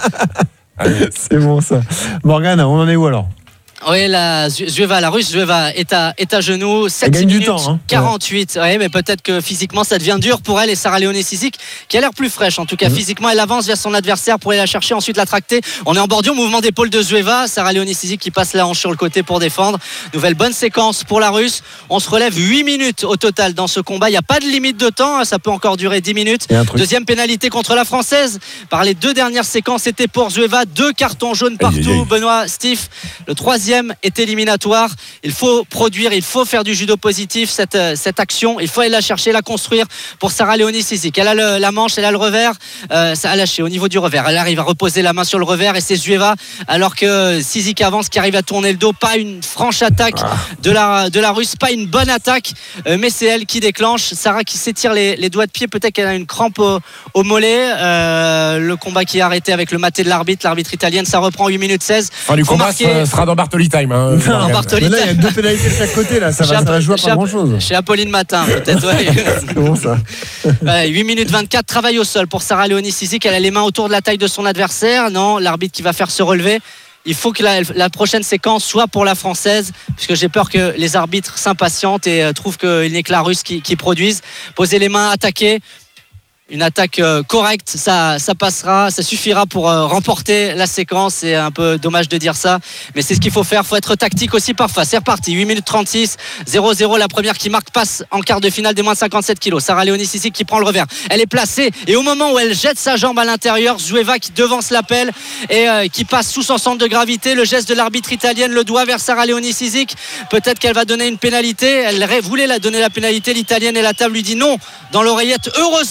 C'est bon ça. Morgane, on en est où alors? Oui, la Russe Zueva est à genoux. 7 minutes temps, hein. 48. Oui, mais peut-être que physiquement ça devient dur pour elle et Sarah Léonie Sizik qui a l'air plus fraîche. En tout cas, physiquement, elle avance vers son adversaire pour aller la chercher, ensuite la tracter. On est en bordure, mouvement d'épaule de Zueva. Sarah Léonie Sizik qui passe la hanche sur le côté pour défendre. Nouvelle bonne séquence pour la Russe. On se relève 8 minutes au total dans ce combat. Il n'y a pas de limite de temps. Ça peut encore durer 10 minutes. Deuxième pénalité contre la Française. Par les 2 dernières séquences, c'était pour Zueva. 2 cartons jaunes partout. Benoît, Steve. Le 3e est éliminatoire. Il faut produire, il faut faire du judo positif cette action. Il faut aller la chercher, la construire pour Sarah Léonie Sizik. Elle a la manche, elle a le revers. Ça a lâché au niveau du revers. Elle arrive à reposer la main sur le revers et c'est Zueva alors que Sizik avance, qui arrive à tourner le dos. Pas une franche attaque de la Russe, pas une bonne attaque, mais c'est elle qui déclenche. Sarah qui s'étire les doigts de pied. Peut-être qu'elle a une crampe au mollet. Le combat qui est arrêté avec le maté de l'arbitre italienne. Ça reprend 8 minutes 16. Fin du combat sera dans Bartoli Time. Là, il y a 2 pénalités de chaque côté, là. Ça va jouer à pas grand chose. Chez Apolline Matin, peut-être, ouais. C'est bon, ça. 8 minutes 24, travail au sol pour Sarah Léonie Sizik. Elle a les mains autour de la taille de son adversaire. Non, l'arbitre qui va faire se relever. Il faut que la prochaine séquence soit pour la Française, puisque j'ai peur que les arbitres s'impatientent et trouvent qu'il n'est que la Russe qui produise. Poser les mains, attaquer. Une attaque correcte, ça passera, ça suffira pour remporter la séquence. C'est un peu dommage de dire ça, mais c'est ce qu'il faut faire. Il faut être tactique aussi parfois. C'est reparti, 8 minutes 36, 0-0. La première qui marque passe en quart de finale des moins de 57 kilos. Sarah Léonie Sizik qui prend le revers. Elle est placée et au moment où elle jette sa jambe à l'intérieur, Zueva qui devance l'appel et qui passe sous son centre de gravité. Le geste de l'arbitre italienne, le doigt vers Sarah Léonie Sizik. Peut-être qu'elle va donner une pénalité. Elle voulait donner la pénalité. L'italienne et la table lui dit non dans l'oreillette. Heureusement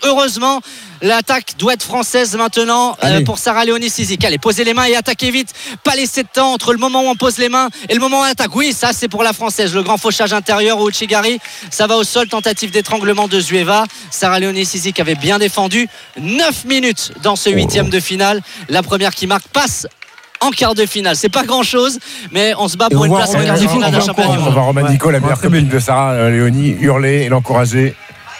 Heureusement, l'attaque doit être française maintenant pour Sarah Léonie Sizik. Allez, posez les mains et attaquez vite. Pas laisser de temps entre le moment où on pose les mains et le moment où on attaque. Oui, ça c'est pour la française. Le grand fauchage intérieur au Uchigari, ça va au sol. Tentative d'étranglement de Zueva. Sarah Léonie Sizik avait bien défendu. 9 minutes dans ce 8e de finale. La première qui marque passe en quart de finale. C'est pas grand chose, mais on se bat pour une place en quart de finale d'un championnat du monde. On va Romain Dico, la meilleure copine de Sarah Léonie, hurler et l'encourager.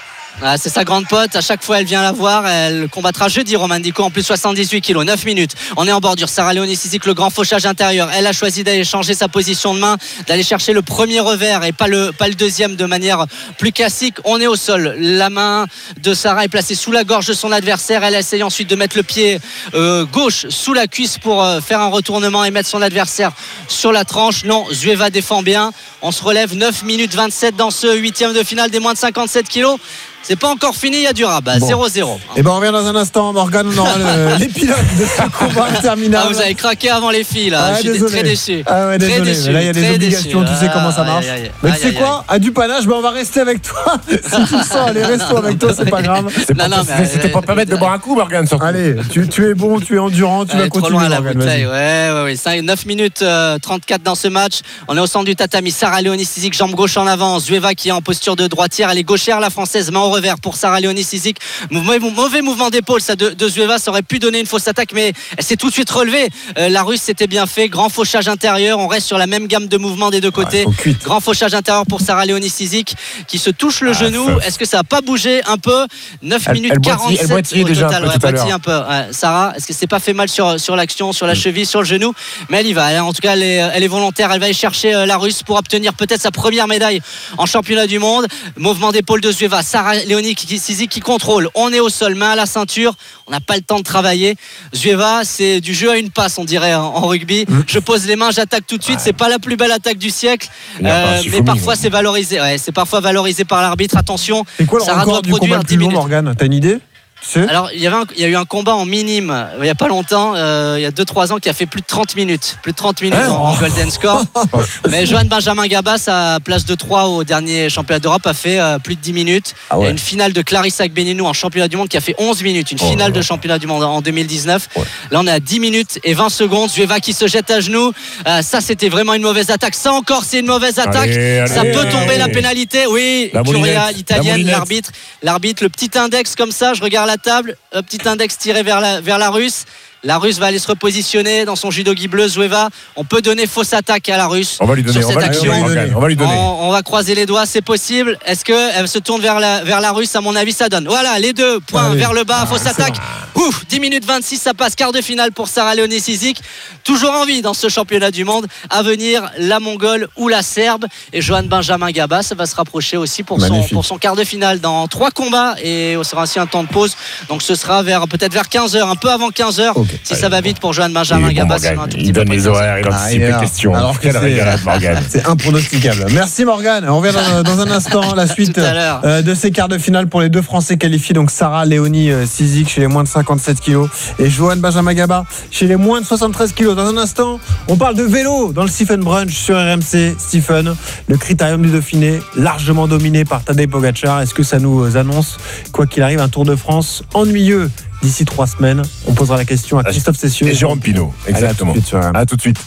Ah, c'est sa grande pote, à chaque fois elle vient la voir, elle combattra jeudi Romain Dico en plus 78 kilos, 9 minutes, on est en bordure. Sarah Léonie Sizik, le grand fauchage intérieur, elle a choisi d'aller changer sa position de main, d'aller chercher le premier revers et pas le deuxième de manière plus classique. On est au sol, la main de Sarah est placée sous la gorge de son adversaire, elle essaye ensuite de mettre le pied gauche sous la cuisse pour faire un retournement et mettre son adversaire sur la tranche. Non, Zueva défend bien, on se relève. 9 minutes 27 dans ce 8e de finale des moins de 57 kilos. C'est pas encore fini, il y a du rabat, 0-0. Et ben on revient dans un instant, Morgane, on aura l'épilogue de ce combat terminal. Ah, vous avez craqué avant les filles là, je suis très déçu. Ah ouais, désolé. Déçu, là il y a des obligations, tu sais comment ça marche. Mais tu sais quoi, à du panache, on va rester avec toi. Si tu sens les restos avec toi, c'est pas grave. C'était pour permettre de boire un coup, Morgane, surtout. Allez, tu es bon, tu es endurant, tu vas continuer. Trop loin la bouteille, ouais. 9 minutes 34 dans ce match. On est au centre du tatami. Sarah Léonie Sizik, jambe gauche en avant. Zueva qui est en posture de droitière, elle est gauchère, la française, main au revers pour Sarah Léonie Sizik. Mauvais mouvement d'épaule ça de Zueva, ça aurait pu donner une fausse attaque, mais elle s'est tout de suite relevée. La russe c'était bien fait, grand fauchage intérieur, on reste sur la même gamme de mouvements des deux côtés. Grand fauchage intérieur pour Sarah Léonie Sizik qui se touche le genou. Est-ce que ça n'a pas bougé un peu? 9 minutes 47 elle boitille déjà total, un peu tout à l'heure. Un peu. Sarah, est-ce que c'est pas fait mal sur l'action, sur la cheville, sur le genou? Mais elle y va, en tout cas elle est volontaire, elle va aller chercher la russe pour obtenir peut-être sa première médaille en championnat du monde. Mouvement d'épaule de Zueva, Sarah Léonie Sizik qui contrôle, on est au sol, main à la ceinture, on n'a pas le temps de travailler. Zueva, c'est du jeu à une passe, on dirait en rugby. Je pose les mains, j'attaque tout de suite. C'est pas la plus belle attaque du siècle, mais parfois c'est valorisé. C'est parfois valorisé par l'arbitre. Attention, c'est quoi le record du combat le plus long, Morgane? T'as une idée? Alors il y a eu un combat en minime il n'y a pas longtemps, il y a 2-3 ans, qui a fait plus de 30 minutes en Golden Score. Mais Johan Benjamin Gaba, sa place de 3 au dernier championnat d'Europe, a fait plus de 10 minutes. Il y a une finale de Clarissa Agbenienou en championnat du monde qui a fait 11 minutes, une finale de championnat du monde en 2019. Là on est à 10 minutes et 20 secondes. Zueva qui se jette à genoux, ça c'était vraiment une mauvaise attaque. Ça encore c'est une mauvaise attaque. Ça peut tomber la pénalité. Oui, Curia, l'italienne, l'arbitre, le petit index comme ça, je regarde la table, petit index tiré vers la russe. La russe va aller se repositionner dans son judo gi bleu. Zueva, on peut donner fausse attaque à la russe. On va lui donner, on va lui donner. On va croiser les doigts, c'est possible. Est-ce qu'elle se tourne vers la russe? À mon avis, ça donne. Voilà, les deux points vers le bas, fausse attaque. 10 minutes 26, ça passe, quart de finale pour Sarah Léonie Sizik. Toujours en vie dans ce championnat du monde. À venir, la Mongole ou la Serbe. Et Johan Benjamin Gaba, ça va se rapprocher aussi pour son quart de finale dans 3 combats. Et on sera ainsi un temps de pause. Donc ce sera peut-être vers 15h, un peu avant 15h. Si ça va vite pour Johan Benjamin Gaba, il donne les horaires, il anticipe les questions. Alors quelle régalade, Morgane. C'est impronosticable. Merci Morgane. On revient dans un instant la suite de ces quarts de finale pour les deux Français qualifiés. Donc Sarah Léonie Sizik chez les moins de 57 kilos et Johan Benjamin Gaba chez les moins de 73 kilos. Dans un instant, on parle de vélo dans le Stephen Brunch sur RMC. Stephen, le Critérium du Dauphiné, largement dominé par Tadej Pogacar. Est-ce que ça nous annonce, quoi qu'il arrive, un Tour de France ennuyeux d'ici 3 semaines? On posera la question à Christophe Cessieux et Jérôme Pinot. Exactement. À tout de suite.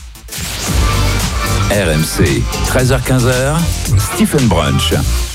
RMC, 13h-15h, Stephen Brunch.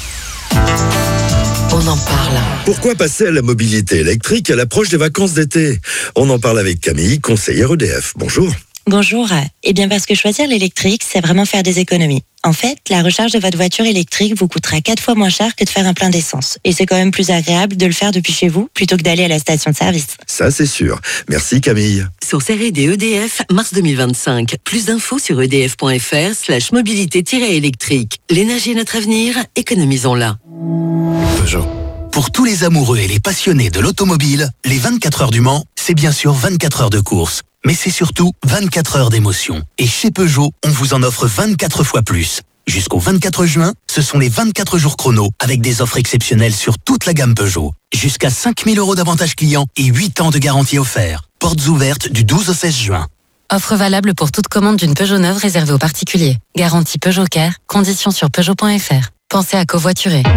On en parle. Pourquoi passer à la mobilité électrique à l'approche des vacances d'été? On en parle avec Camille, conseillère EDF. Bonjour. Bonjour. Eh bien parce que choisir l'électrique, c'est vraiment faire des économies. En fait, la recharge de votre voiture électrique vous coûtera 4 fois moins cher que de faire un plein d'essence. Et c'est quand même plus agréable de le faire depuis chez vous plutôt que d'aller à la station de service. Ça, c'est sûr. Merci Camille. Source R&D EDF, mars 2025. Plus d'infos sur edf.fr/mobilité-électrique. L'énergie est notre avenir, économisons-la. Peugeot. Pour tous les amoureux et les passionnés de l'automobile, les 24 heures du Mans, c'est bien sûr 24 heures de course. Mais c'est surtout 24 heures d'émotion. Et chez Peugeot, on vous en offre 24 fois plus. Jusqu'au 24 juin, ce sont les 24 jours chrono avec des offres exceptionnelles sur toute la gamme Peugeot. Jusqu'à 5 000 € d'avantages clients et 8 ans de garantie offert. Portes ouvertes du 12 au 16 juin. Offre valable pour toute commande d'une Peugeot neuve réservée aux particuliers. Garantie Peugeot Care. Conditions sur Peugeot.fr. Pensez à covoiturer.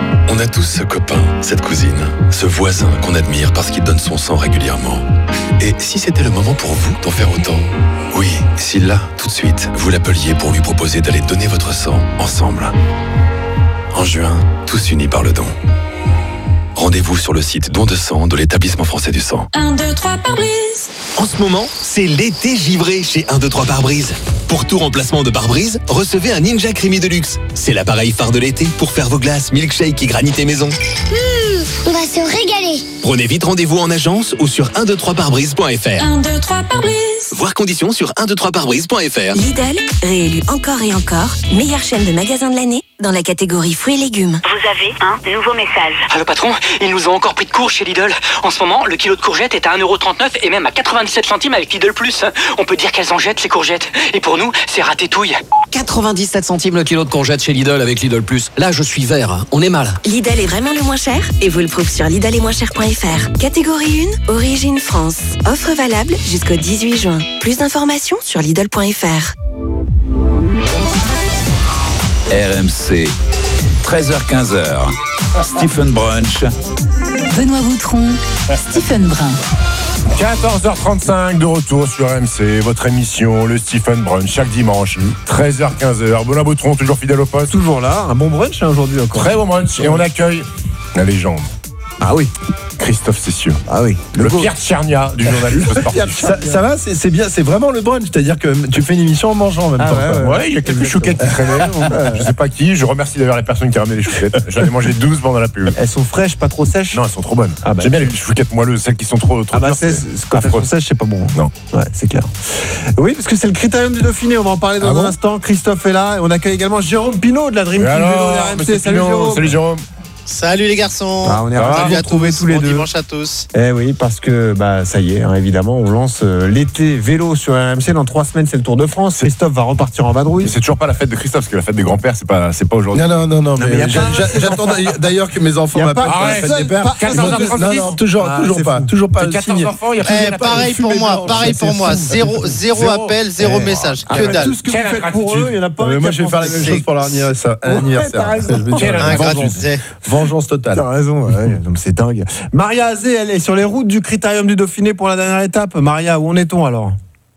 On a tous ce copain, cette cousine, ce voisin qu'on admire parce qu'il donne son sang régulièrement. Et si c'était le moment pour vous d'en faire autant ? Oui, si là, tout de suite, vous l'appeliez pour lui proposer d'aller donner votre sang ensemble. En juin, tous unis par le don. Rendez-vous sur le site don de sang de l'Établissement français du sang. 1, 2, 3 pare-brise. En ce moment, c'est l'été givré chez 1, 2, 3 pare-brise. Pour tout remplacement de pare-brise, recevez un Ninja Creamy Deluxe. C'est l'appareil phare de l'été pour faire vos glaces, milkshake et granité maison. On va se régaler. Prenez vite rendez-vous en agence ou sur 123parbrise.fr. 1, 2, 3 pare-brise. Voir conditions sur 123parbrise.fr. Lidl, réélu encore et encore, meilleure chaîne de magasins de l'année dans la catégorie fruits et légumes. Vous avez un nouveau message. Allô patron, ils nous ont encore pris de court chez Lidl. En ce moment, le kilo de courgettes est à 1,39€ et même à 97 centimes avec Lidl Plus. On peut dire qu'elles en jettent ces courgettes. Et pour nous, c'est ratétouille. 97 centimes le kilo de courgettes chez Lidl avec Lidl Plus. Là, je suis vert, on est mal. Lidl est vraiment le moins cher et vous le prouve sur lidl-et-moins-cher.fr. Catégorie 1, origine France. Offre valable jusqu'au 18 juin. Plus d'informations sur lidl.fr. RMC, 13h-15h. Stephen Brunch. Benoît Boutron, Stephen Brun. 14h35 de retour sur RMC, votre émission, le Stephen Brunch, chaque dimanche, 13h-15h. Benoît Boutron, toujours fidèle au poste. Toujours là, un bon brunch aujourd'hui encore. Très bon brunch. Et on accueille la légende. Ah oui. Christophe Cessieux. Ah oui. Le Pierre Tchernia du journalisme sportif. Ça va, c'est bien, c'est vraiment le brunch, c'est-à-dire que tu fais une émission en mangeant en même temps. Ouais, il y a quelques chouquettes qui traînaient. Je sais pas qui, je remercie d'ailleurs les personnes qui ramenaient les chouquettes. J'en ai mangé 12 pendant la pub. Elles sont fraîches, pas trop sèches? Non, elles sont trop bonnes. Ah bah, j'aime bien les chouquettes moelleuses, celles qui sont trop quand elles sont sèches, c'est pas bon. Non. Ouais, c'est clair. Oui, parce que c'est le critérium du Dauphiné, on va en parler dans un instant. Christophe est là et on accueille également Jérôme Pinault de la Dream Team Vélo de RMC. Salut Jérôme. Salut Jérôme. Salut les garçons. On est ravis de vous retrouver tous les deux. Dimanche à tous. Eh oui, parce que ça y est, évidemment, on lance l'été vélo sur RMC. Dans 3 semaines, c'est le Tour de France. Christophe va repartir en vadrouille. C'est toujours pas la fête de Christophe, parce que la fête des grands-pères, c'est pas aujourd'hui. Non, mais j'attends d'ailleurs que mes enfants m'appellent pour la fête des pères. Non, toujours pas. 14 enfants, il y a pareil pour moi. Zéro appel, zéro message. Que dalle. Tout ce que vous faites pour eux, il y en a pas. Moi, je vais faire la même chose pour leur anniversaire. Vengeance totale. T'as raison, donc c'est dingue. Maria Azé, elle est sur les routes du Critérium du Dauphiné pour la dernière étape. Maria, où en est-on alors ?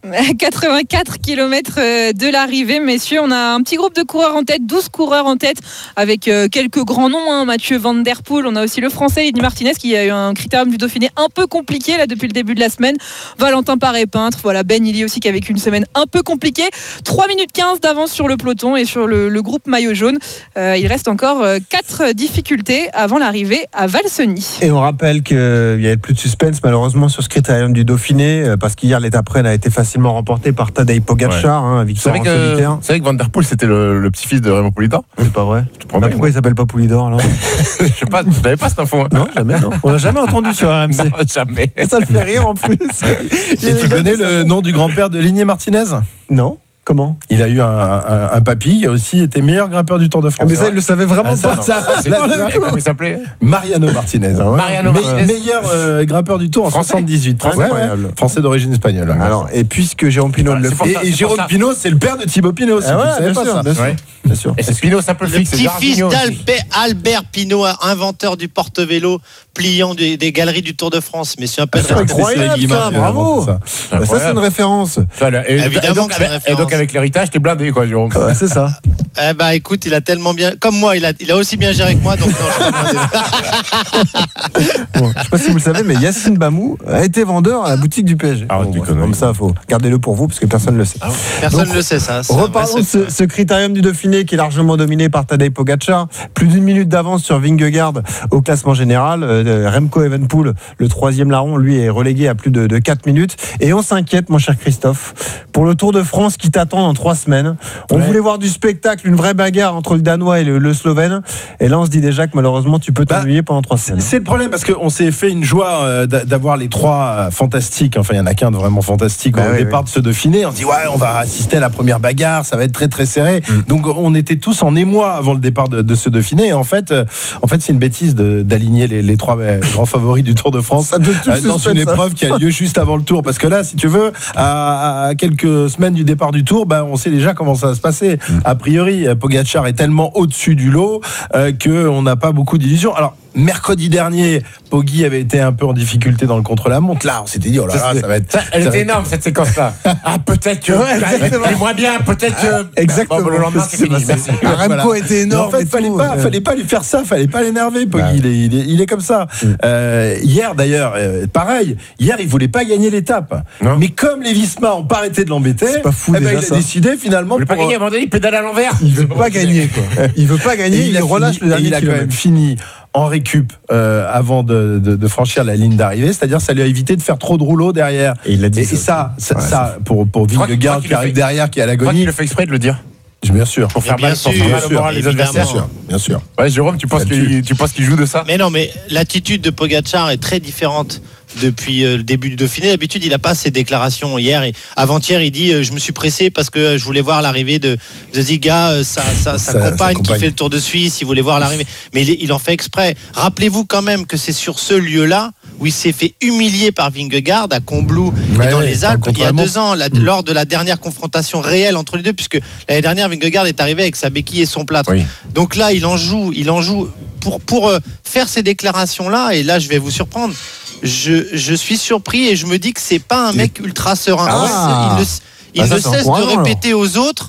84 km de l'arrivée, messieurs. On a un petit groupe de coureurs en tête, 12 coureurs en tête, avec quelques grands noms. Mathieu Van Der Poel, on a aussi le Français Eddy Martinez qui a eu un critérium du Dauphiné un peu compliqué là depuis le début de la semaine. Valentin Paré-Peintre, voilà, Ben Illy aussi qui a vécu une semaine un peu compliquée. 3 minutes 15 d'avance sur le peloton et sur le groupe maillot jaune. Il reste encore 4 difficultés avant l'arrivée à Valseny. Et on rappelle qu'il y avait plus de suspense malheureusement sur ce critérium du Dauphiné parce qu'hier l'étape reine a été facilement remporté par Tadej Pogačar, victoire en solitaire. C'est vrai que Van Der Poel c'était le petit-fils de Raymond Poulidor. C'est pas vrai. Pourquoi il s'appelle pas Poulidor alors? Je sais pas, tu n'avais pas cette info. Non, jamais. Non. On l'a jamais entendu sur RMC. Non, jamais. Ça le fait rire en plus. Et tu connais le nom du grand-père de Ligné Martinez? Non. Comment? Il a eu un papy qui a aussi été meilleur grimpeur du Tour de France. Mais ça, il le savait vraiment pas. Comment il s'appelait? Mariano Martinez. Meilleur grimpeur du Tour en 78. Incroyable. Français d'origine espagnole. Alors, et puisque Jérôme Pinault le fait. Et Jérôme Pinault, c'est le père de Thibaut Pinot aussi. Bien sûr. Bien sûr. Et c'est Pinault, ça peut le fixe. Le petit-fils d'Albert Pinault, inventeur du porte-vélo pliant des galeries du Tour de France. Mais c'est un peu incroyable, ça, bravo. Ça, c'est une référence. Évidemment que c'est une référence. Donc avec l'héritage, t'es blindé quoi, Jérôme. Ouais, c'est ça. Écoute, il a tellement bien, comme moi, il a aussi bien géré que moi, donc non, je suis pas blindé. Bon, je sais pas si vous le savez, mais Yacine Bamou a été vendeur à la boutique du PSG. Comme ça, faut gardez-le pour vous parce que personne ne le sait. Personne ne le sait, ça. Reparlons de ce critérium du Dauphiné qui est largement dominé par Tadej Pogačar. Plus d'1 minute d'avance sur Vingegaard au classement général. Remco Evenepoel, le 3e larron, lui est relégué à plus de 4 minutes. Et on s'inquiète, mon cher Christophe, pour le Tour de France qui t'attend dans 3 semaines. On voulait voir du spectacle, une vraie bagarre entre le Danois et le Slovène. Et là, on se dit déjà que malheureusement, tu peux t'ennuyer pendant 3 semaines. C'est le problème parce qu'on s'est fait une joie d'avoir les 3 fantastiques. Enfin, il y en a qu'un de vraiment fantastique au départ de ce Dauphiné. On se dit, on va assister à la première bagarre, ça va être très très serré. Donc, on était tous en émoi avant le départ de ce Dauphiné. Et en fait, c'est une bêtise d'aligner les 3 grands favoris du Tour de France dans une épreuve qui a lieu juste avant le Tour. Parce que là, si tu veux, à quelques semaines du départ du Tour, Tour, on sait déjà comment ça va se passer. A priori, Pogačar est tellement au-dessus du lot qu'on n'a pas beaucoup d'illusions. Alors, mercredi dernier, Poggi avait été un peu en difficulté dans le contre-la-montre. Là, on s'était dit, oh là là, ça va être... Elle était énorme, cette séquence-là. Peut-être que... Ouais, moins bien, peut-être que... Exactement. Le lendemain, c'est fini. Remco était énorme. En fait, fallait pas lui faire ça, fallait pas l'énerver, Poggi. Il est comme ça. Hier, d'ailleurs, pareil. Hier, il voulait pas gagner l'étape. Non. Mais comme les Visma ont pas arrêté de l'embêter, c'est pas fou, il a décidé finalement... Il veut pas gagner, à un moment donné, il pédale à l'envers. Il veut pas gagner, quoi. Il veut pas gagner, il relâche le dernier kilomètre. Il a quand même fini en récup avant de franchir la ligne d'arrivée, c'est-à-dire ça lui a évité de faire trop de rouleaux derrière. Et il a dit et ça pour Vingegaard qui arrive derrière, qui est à l'agonie. Il le fait exprès de le dire. Bien sûr. Pour faire mal au moral des adversaires. Bien sûr. Ouais, Jérôme, tu penses qu'il joue de ça ? Mais non, mais l'attitude de Pogačar est très différente depuis le début du Dauphiné. D'habitude, il n'a pas ces déclarations. Hier et avant-hier, il dit je me suis pressé parce que je voulais voir l'arrivée de Ziga, sa compagne qui fait le Tour de Suisse. Il voulait voir l'arrivée, mais il en fait exprès. Rappelez-vous quand même que c'est sur ce lieu-là où il s'est fait humilier par Vingegaard à Combloux et dans les Alpes il y a 2 ans, lors de la dernière confrontation réelle entre les deux, puisque l'année dernière Vingegaard est arrivé avec sa béquille et son plâtre. Oui. Donc là, il en joue pour faire ces déclarations-là. Et là, je vais vous surprendre. Je suis surpris et je me dis que c'est pas un mec ultra serein. Il ne cesse de répéter aux autres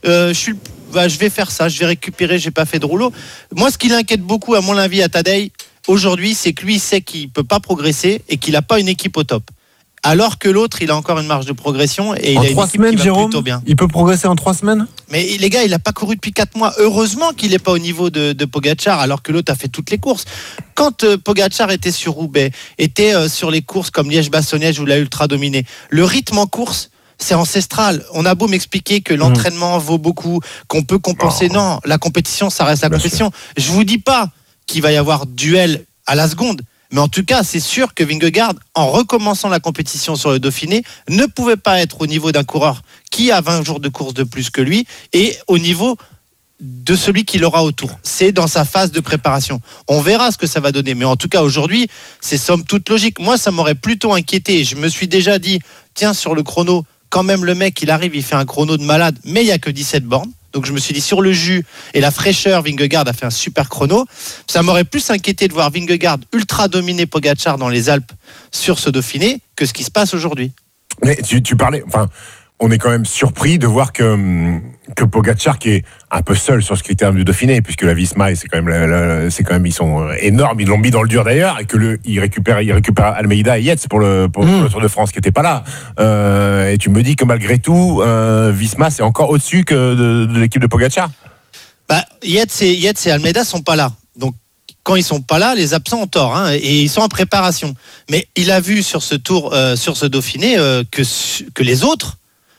je vais faire ça, je vais récupérer, j'ai pas fait de rouleau. Moi, ce qui l'inquiète beaucoup, à mon avis, à Tadej aujourd'hui, c'est que lui, il sait qu'il peut pas progresser et qu'il a pas une équipe au top. Alors que l'autre, il a encore une marge de progression et il a une équipe qui va plutôt bien. Il peut progresser en 3 semaines. Mais les gars, il n'a pas couru depuis 4 mois. Heureusement qu'il n'est pas au niveau de Pogačar, alors que l'autre a fait toutes les courses. Quand Pogačar était sur Roubaix, était sur les courses comme Liège-Bastogne-Liège où il a ultra dominé, le rythme en course, c'est ancestral. On a beau m'expliquer que l'entraînement vaut beaucoup, qu'on peut compenser. Non, la compétition, ça reste la compétition. Je vous dis pas qu'il va y avoir duel à la seconde. Mais en tout cas, c'est sûr que Vingegaard, en recommençant la compétition sur le Dauphiné, ne pouvait pas être au niveau d'un coureur qui a 20 jours de course de plus que lui et au niveau de celui qui l'aura autour. C'est dans sa phase de préparation. On verra ce que ça va donner. Mais en tout cas, aujourd'hui, c'est somme toute logique. Moi, ça m'aurait plutôt inquiété. Je me suis déjà dit, tiens, sur le chrono, quand même, le mec, il arrive, il fait un chrono de malade, mais il n'y a que 17 bornes. Donc je me suis dit, sur le jus et la fraîcheur, Vingegaard a fait un super chrono. Ça m'aurait plus inquiété de voir Vingegaard ultra dominer Pogačar dans les Alpes sur ce Dauphiné que ce qui se passe aujourd'hui. Mais tu parlais... On est quand même surpris de voir que Pogačar, qui est un peu seul sur ce critère du Dauphiné, puisque la Visma, c'est quand même ils sont énormes, ils l'ont mis dans le dur d'ailleurs, et que il récupère Almeida et Yates pour le Tour de France, qui n'était pas là. Et tu me dis que malgré tout, Visma, c'est encore au-dessus que de l'équipe de Pogačar. Yates et Almeida sont pas là. Donc, quand ils sont pas là, les absents ont tort, et ils sont en préparation. Mais il a vu sur ce tour, sur ce Dauphiné, que les autres,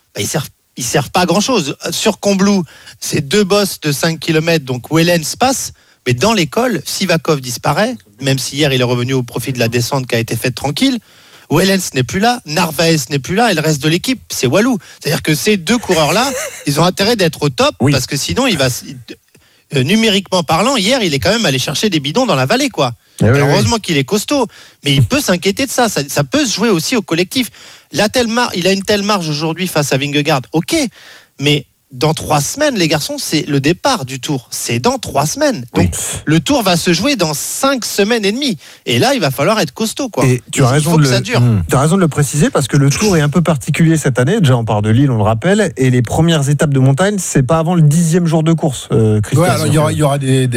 ils servent pas à grand chose. Sur Combloux, c'est 2 bosses de 5 km, donc Wellens passe, mais dans l'école, Sivakov disparaît, même si hier il est revenu au profit de la descente qui a été faite tranquille. Wellens n'est plus là, Narvaez n'est plus là, et le reste de l'équipe, c'est Walou. C'est-à-dire que ces 2 coureurs-là, ils ont intérêt d'être au top, parce que sinon, numériquement parlant, hier, il est quand même allé chercher des bidons dans la vallée, quoi. Heureusement qu'il est costaud, mais il peut s'inquiéter de ça peut se jouer aussi au collectif. Il a une telle marge aujourd'hui face à Vingegaard, ok, mais dans 3 semaines, les garçons, c'est le départ du Tour. C'est dans 3 semaines. Donc, le Tour va se jouer dans 5 semaines et demie. Et là, il va falloir être costaud, quoi. Et tu as raison que ça dure. Tu as raison de le préciser parce que le Tour est un peu particulier cette année. Déjà, on part de Lille, on le rappelle. Et les premières étapes de montagne, c'est pas avant le 10e jour de course, Christophe. Alors, il y aura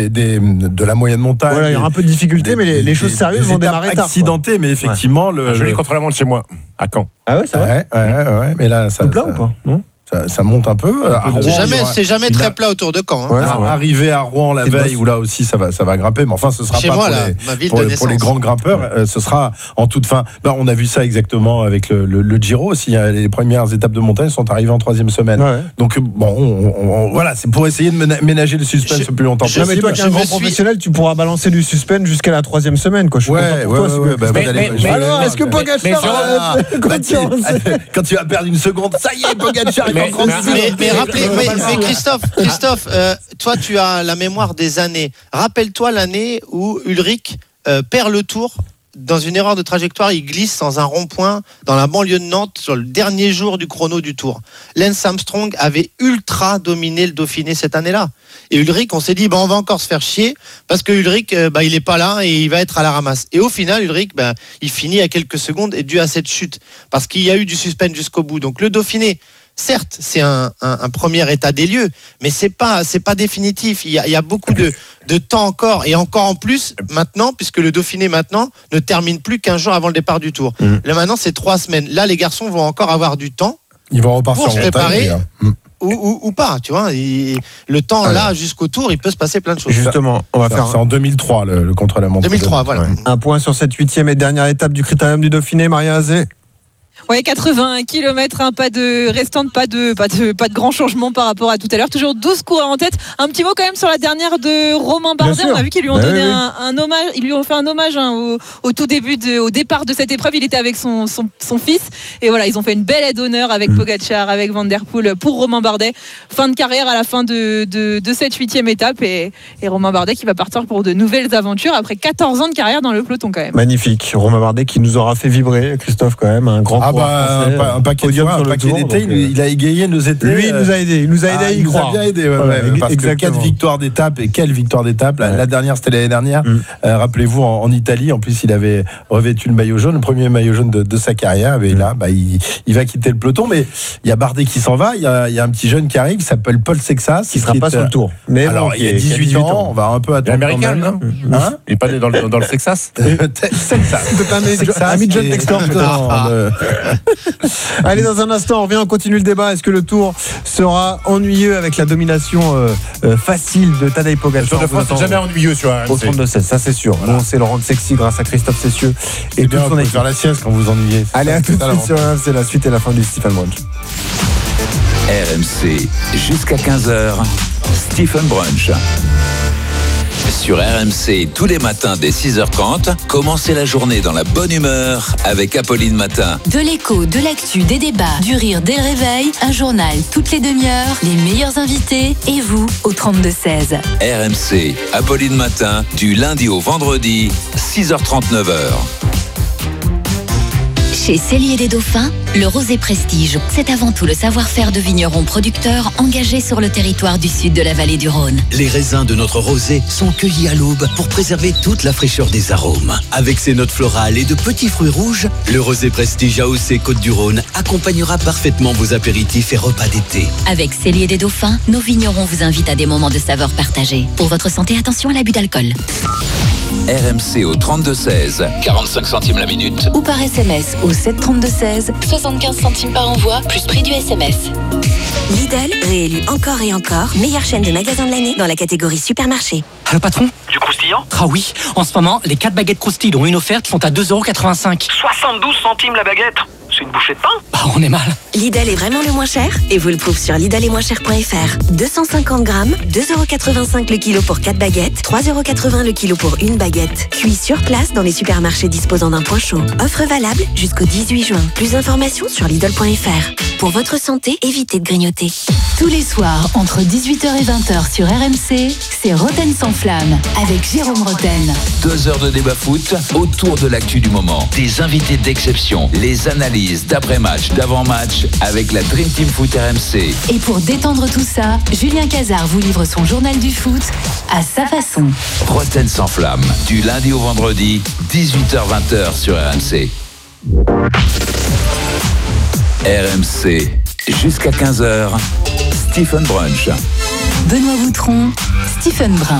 de la moyenne montagne. Voilà, il y aura un peu de difficulté, mais les choses sérieuses vont démarrer tard. Accidenté, mais effectivement. Je l'ai contre la montre chez moi, à Caen. Ah ouais, c'est vrai. Ouais. Mais là, ça. Plat ou pas? Non. Ça monte un peu. C'est jamais très plat autour de Caen. Arrivé à Rouen la veille, où là aussi ça va grimper, mais enfin ce sera pas pour les grands grimpeurs. Ce sera en toute fin. On a vu ça exactement avec le Giro aussi. Les premières étapes de montagne sont arrivées en 3e semaine. Donc voilà, c'est pour essayer de ménager le suspense le plus longtemps possible. Mais toi qui es un grand professionnel, tu pourras balancer du suspense jusqu'à la 3e semaine. Alors, est-ce que Pogačar quand tu vas perdre une seconde, ça y est, Pogačar. Mais Christophe, toi tu as la mémoire des années. Rappelle-toi l'année où Ulrich perd le Tour dans une erreur de trajectoire, il glisse dans un rond-point dans la banlieue de Nantes sur le dernier jour du chrono du Tour. Lance Armstrong avait ultra dominé le Dauphiné cette année-là. Et Ulrich, on s'est dit, on va encore se faire chier parce que Ulrich, il est pas là et il va être à la ramasse. Et au final, Ulrich, il finit à quelques secondes et dû à cette chute parce qu'il y a eu du suspense jusqu'au bout. Donc le Dauphiné, certes, c'est un premier état des lieux, mais c'est pas définitif. Il y a beaucoup de temps encore et encore en plus maintenant, puisque le Dauphiné maintenant ne termine plus qu'un jour avant le départ du Tour. Là maintenant, c'est 3 semaines. Là, les garçons vont encore avoir du temps. Ils vont repartir pour se préparer. Ou pas, tu vois. Le temps là jusqu'au Tour, il peut se passer plein de choses. Justement, on va faire. C'est en 2003 le contre-la-montre. 2003, voilà. Un point sur cette 8e et dernière étape du Critérium du Dauphiné, Maria Azé. Ouais, 81 km, pas de grand changement par rapport à tout à l'heure. Toujours 12 coureurs en tête. Un petit mot quand même sur la dernière de Romain Bardet. On a vu qu'ils lui ont donné un hommage. Ils lui ont fait un hommage au tout début, au départ de cette épreuve. Il était avec son fils. Et voilà, ils ont fait une belle aide d'honneur avec Pogačar, avec Van Der Poel pour Romain Bardet. Fin de carrière à la fin de cette 8e étape. Et Romain Bardet qui va partir pour de nouvelles aventures après 14 ans de carrière dans le peloton quand même. Magnifique. Romain Bardet qui nous aura fait vibrer, Christophe, quand même. Un grand un paquet d'été, il a égayé nos étés. Lui, il nous a aidé. Il nous a aidé à y croire. Il nous a bien aidé. Parce que 4 victoires d'étape, et quelle victoire d'étape. La dernière, c'était l'année dernière. Rappelez-vous, en Italie, en plus, il avait revêtu le maillot jaune, le premier maillot jaune de sa carrière. Et là, il va quitter le peloton. Mais il y a Bardet qui s'en va. Il y a un petit jeune qui arrive, qui s'appelle Paul Sexas. Qui ne sera pas sur le Tour. Mais alors, il y a 18 ans. On va un peu attendre. Américain, non ? Il n'est pas né dans le Texas. Sexas. C'est un ami de John Textor. Allez, dans un instant, on revient, on continue le débat. Est-ce que le Tour sera ennuyeux avec la domination facile de Tadej Pogačar? Le Tour de France, c'est jamais ennuyeux sur RMC. Au 32-16, ça c'est sûr. Voilà. C'est le rendre sexy grâce à Christophe Cessieux et toute son équipe. Faire la sieste quand vous ennuyez. Allez, à tout de suite sur RMC, la suite et la fin du Stephen Brunch. RMC, jusqu'à 15h, Stephen Brunch. Sur RMC, tous les matins dès 6h30, commencez la journée dans la bonne humeur avec Apolline Matin. De l'écho, de l'actu, des débats, du rire dès le réveil, un journal toutes les demi-heures, les meilleurs invités et vous au 32-16. RMC, Apolline Matin, du lundi au vendredi, 6h39. Chez Cellier des Dauphins, le rosé prestige, c'est avant tout le savoir-faire de vignerons producteurs engagés sur le territoire du sud de la vallée du Rhône. Les raisins de notre rosé sont cueillis à l'aube pour préserver toute la fraîcheur des arômes. Avec ses notes florales et de petits fruits rouges, le rosé prestige AOC Côte-du-Rhône accompagnera parfaitement vos apéritifs et repas d'été. Avec Cellier des Dauphins, nos vignerons vous invitent à des moments de saveur partagés. Pour votre santé, attention à l'abus d'alcool. RMC au 32-16, 45 centimes la minute. Ou par SMS au 732-16, 75 centimes par envoi, plus prix du SMS. Lidl, réélu encore et encore, meilleure chaîne de magasins de l'année dans la catégorie supermarché. Le patron ? Du croustillant ? Ah oui, en ce moment, les 4 baguettes croustilles dont une offerte sont à 2,85 €. 72 centimes la baguette ? C'est une bouchée de pain ? Bah, on est mal. Lidl est vraiment le moins cher et vous le prouve sur lidlesetmoincher.fr. 250 grammes, 2,85 € le kilo pour 4 baguettes, 3,80 € le kilo pour une baguette. Cuit sur place dans les supermarchés disposant d'un point chaud. Offre valable jusqu'au 18 juin. Plus d'informations sur lidl.fr. Pour votre santé, évitez de grignoter. Tous les soirs, entre 18h et 20h sur RMC, c'est Roten sans flamme avec Jérôme Roten. 2 heures de débat foot autour de l'actu du moment. Des invités d'exception, les analyses d'après-match, d'avant-match avec la Dream Team Foot RMC. Et pour détendre tout ça, Julien Cazard vous livre son journal du foot à sa façon. Roten sans flamme, du lundi au vendredi, 18h-20h sur RMC. RMC, jusqu'à 15h, Stephen Brunch. Benoît Boutron, Stephen Brun.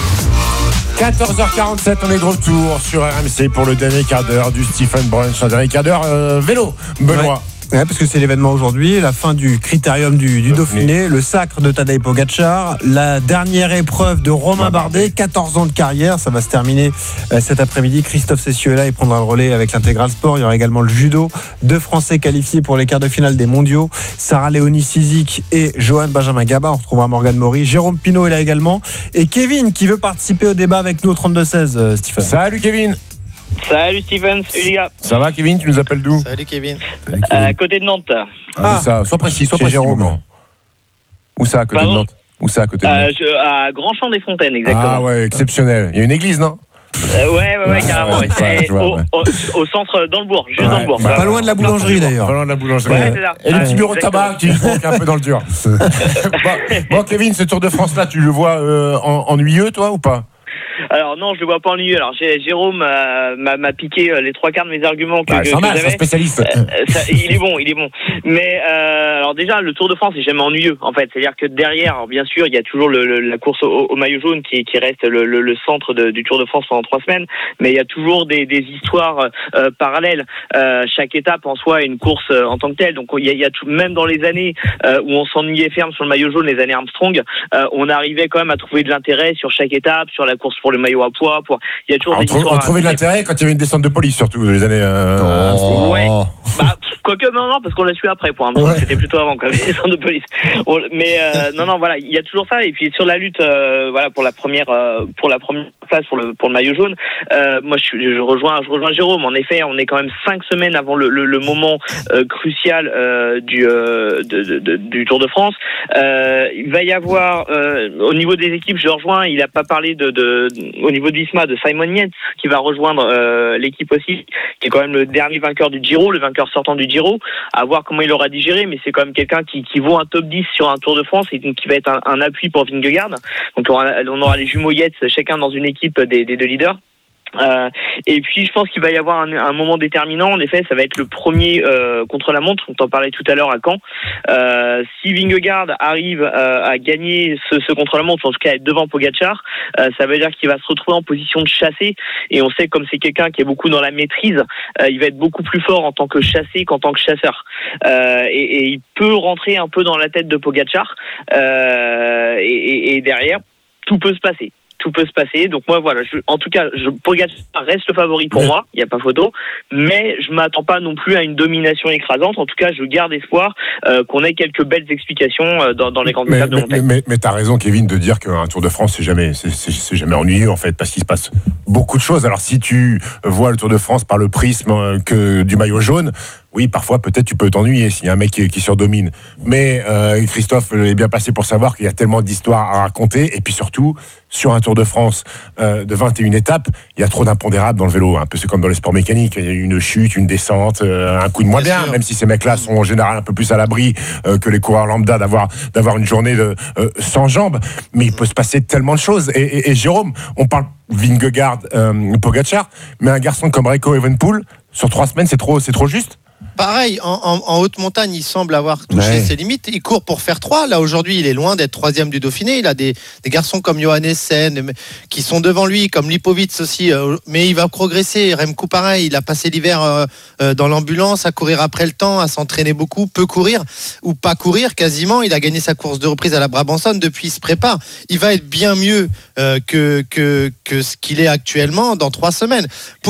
14h47, on est de retour sur RMC pour le dernier quart d'heure du Stephen Brunch, un dernier quart d'heure vélo. Benoît. Ouais, parce que c'est l'événement aujourd'hui, la fin du Critérium du Dauphiné, le sacre de Tadej Pogačar, la dernière épreuve de Romain Bardet, 14 ans de carrière, ça va se terminer cet après-midi. Christophe Cessieux est là, il prendra le relais avec l'Intégral Sport. Il y aura également le judo, 2 Français qualifiés pour les quarts de finale des mondiaux, Sarah Léonie Sizik et Johan Benjamin Gaba. On retrouvera Morgane Maury, Jérôme Pinault est là également, et Kevin qui veut participer au débat avec nous au 32-16, Stephen. Salut Kevin. Salut Stephen, salut les gars. Ça va Kevin, tu nous appelles d'où? Salut Kevin. À côté de Nantes. Ça, sois précis, Jérôme. Où ça, à côté de Nantes? Où ça, à côté de Nantes? À Grand Champ des Fontaines, exactement. Ah ouais, exceptionnel. Il y a une église, non? Ouais, carrément. Au centre, dans le bourg, juste dans le bourg. Pas loin de la boulangerie d'ailleurs. Pas loin de la boulangerie. Ouais, c'est ça. Et les petits bureaux de tabac qui manquent un peu dans le dur. Bon, Kevin, ce Tour de France-là, tu le vois ennuyeux, toi, ou pas? Alors non, je le vois pas ennuyeux. Alors Jérôme m'a piqué les trois quarts de mes arguments que c'est un spécialiste. Il est bon. Mais alors déjà, le Tour de France est jamais ennuyeux. En fait, c'est-à-dire que derrière, alors, bien sûr, il y a toujours la course au maillot jaune qui reste le centre du Tour de France pendant 3 semaines. Mais il y a toujours des histoires parallèles. Chaque étape en soi est une course en tant que telle. Donc il y a tout, même dans les années où on s'ennuyait ferme sur le maillot jaune, les années Armstrong, on arrivait quand même à trouver de l'intérêt sur chaque étape, sur la course pour le maillot à poids. Il y a toujours des histoires. On trouvait de l'intérêt quand il y avait une descente de police, surtout dans les années. Ouais. Quoique non, parce qu'on l'a su après. C'était plutôt avant quand même, les descentes de police. Mais non, voilà, il y a toujours ça. Et puis sur la lutte, voilà, pour la première place pour le maillot jaune. Moi, je rejoins Jérôme. En effet, on est quand même 5 semaines avant le moment crucial du Tour de France. Il va y avoir au niveau des équipes, je le rejoins. Il n'a pas parlé au niveau de l'ISMA de Simon Yates qui va rejoindre l'équipe aussi, qui est quand même le dernier vainqueur du Giro, le vainqueur sortant du Giro. À voir comment il aura digéré, mais c'est quand même quelqu'un qui vaut un top 10 sur un Tour de France et qui va être un appui pour Vingegaard. Donc on aura les jumeaux Yates chacun dans une équipe des 2 leaders. Et puis je pense qu'il va y avoir un moment déterminant. En effet, ça va être le premier contre la montre. On t'en parlait tout à l'heure à Caen. Si Vingegaard arrive à gagner ce contre la montre, en tout cas être devant Pogačar, ça veut dire qu'il va se retrouver en position de chassé. Et on sait, comme c'est quelqu'un qui est beaucoup dans la maîtrise, il va être beaucoup plus fort en tant que chassé qu'en tant que chasseur. Et il peut rentrer un peu dans la tête de Pogačar. Et derrière, tout peut se passer. Donc moi voilà, en tout cas, Pogačar reste le favori pour moi, il n'y a pas photo, mais je m'attends pas non plus à une domination écrasante. En tout cas, je garde espoir qu'on ait quelques belles explications dans les grandes étapes de montagne. Mais t'as raison, Kevin, de dire qu'un Tour de France c'est jamais ennuyeux en fait, parce qu'il se passe beaucoup de choses. Alors si tu vois le Tour de France par le prisme du maillot jaune, oui, parfois peut-être tu peux t'ennuyer s'il y a un mec qui surdomine. Mais Christophe est bien passé pour savoir qu'il y a tellement d'histoires à raconter. Et puis surtout, sur un Tour de France de 21 étapes, il y a trop d'impondérables dans le vélo. Un peu c'est comme dans les sports mécaniques. Il y a une chute, une descente, un coup de moins bien. Même si ces mecs-là sont en général un peu plus à l'abri que les coureurs lambda d'avoir une journée sans jambes. Mais il peut se passer tellement de choses. Et Jérôme, on parle Vingegaard, Pogačar, mais un garçon comme Remco Evenepoel, sur 3 semaines, c'est trop juste. Pareil, en haute montagne, il semble avoir touché ses limites. Il court pour faire 3. Là, aujourd'hui, il est loin d'être 3e du Dauphiné. Il a des garçons comme Johannes Sen qui sont devant lui, comme Lipovitz aussi. Mais il va progresser. Remco, pareil, il a passé l'hiver dans l'ambulance, à courir après le temps, à s'entraîner beaucoup, peut courir ou pas courir quasiment. Il a gagné sa course de reprise à la Brabançonne. Depuis, il se prépare. Il va être bien mieux que ce qu'il est actuellement dans 3 semaines.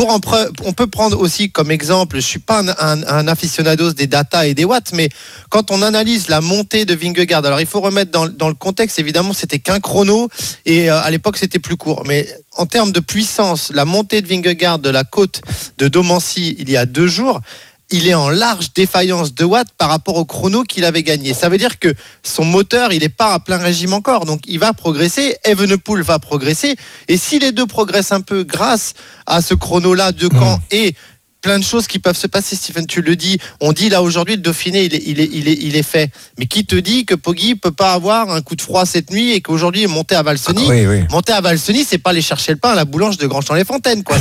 On peut prendre aussi comme exemple, je suis pas un aficionados des data et des watts, mais quand on analyse la montée de Vingegaard, alors il faut remettre dans le contexte, évidemment c'était qu'un chrono et à l'époque c'était plus court, mais en termes de puissance, la montée de Vingegaard de la côte de Domancy il y a 2 jours, il est en large défaillance de watts par rapport au chrono qu'il avait gagné. Ça veut dire que son moteur, il n'est pas à plein régime encore. Donc, il va progresser. Evenepoel va progresser. Et si les deux progressent un peu grâce à ce chrono-là de Caen et plein de choses qui peuvent se passer, Stephen, tu le dis. On dit là aujourd'hui le Dauphiné il est fait. Mais qui te dit que Poggi peut pas avoir un coup de froid cette nuit et qu'aujourd'hui monter à Valseny, monter à Valseny, c'est pas aller chercher le pain à la boulange de Grand-Champ-les-Fontaines, quoi.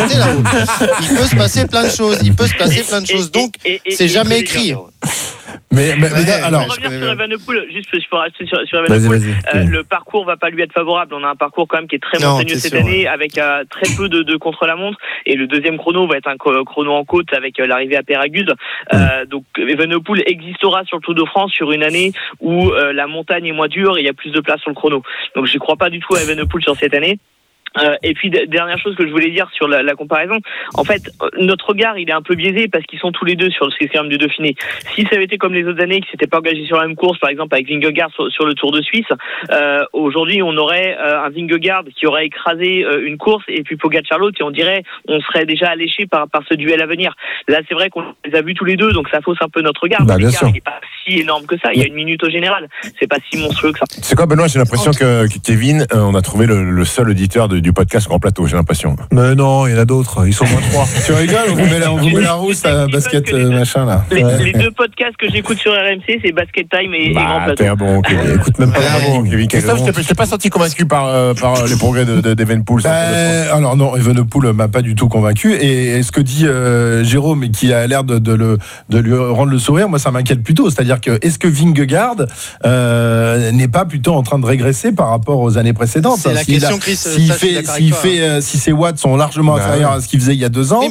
Il peut se passer plein de choses. Donc c'est jamais écrit. Mais alors, pour revenir sur Evenepoel, juste pour rester sur Evenepoel, le parcours va pas lui être favorable. On a un parcours quand même qui est très montagneux cette année, avec très peu de contre-la-montre, et le deuxième chrono va être un chrono en côte avec l'arrivée à Péragude. Donc Evenepoel existera sur le Tour de France sur une année où la montagne est moins dure et il y a plus de place sur le chrono. Donc je crois pas du tout à Evenepoel sur cette année. Et puis dernière chose que je voulais dire sur la comparaison, en fait notre regard il est un peu biaisé parce qu'ils sont tous les deux sur le système du Dauphiné. Si ça avait été comme les autres années, qui s'étaient pas engagés sur la même course, par exemple avec Vingegaard sur le Tour de Suisse, aujourd'hui on aurait un Vingegaard qui aurait écrasé une course et puis Pogačar l'autre, et on dirait on serait déjà alléché par ce duel à venir. Là c'est vrai qu'on les a vus tous les deux, donc ça fausse un peu notre regard. L'écart il n'est pas si énorme que ça, il y a une minute au général, c'est pas si monstrueux que ça. C'est quoi Benoît, j'ai l'impression que Kevin, on a trouvé le seul auditeur de du podcast Grand Plateau, j'ai l'impression. Mais non, il y en a d'autres, ils sont moins 3. Tu rigoles, on vous met la rousse à basket machin là. Les deux podcasts que j'écoute sur RMC, c'est Basket Time et Grand Plateau. T'es bon, Kevin. Écoute même pas Christophe, je t'ai pas senti convaincu par les progrès d'Evenepoel. Alors non, Evenepoel m'a pas du tout convaincu. Et ce que dit Jérôme, et qui a l'air de lui rendre le sourire, moi ça m'inquiète plutôt. C'est-à-dire que est-ce que Vingegaard n'est pas plutôt en train de régresser par rapport aux années précédentes? C'est la question, Chris. Si ses watts sont largement inférieurs à ce qu'il faisait il y a 2 ans,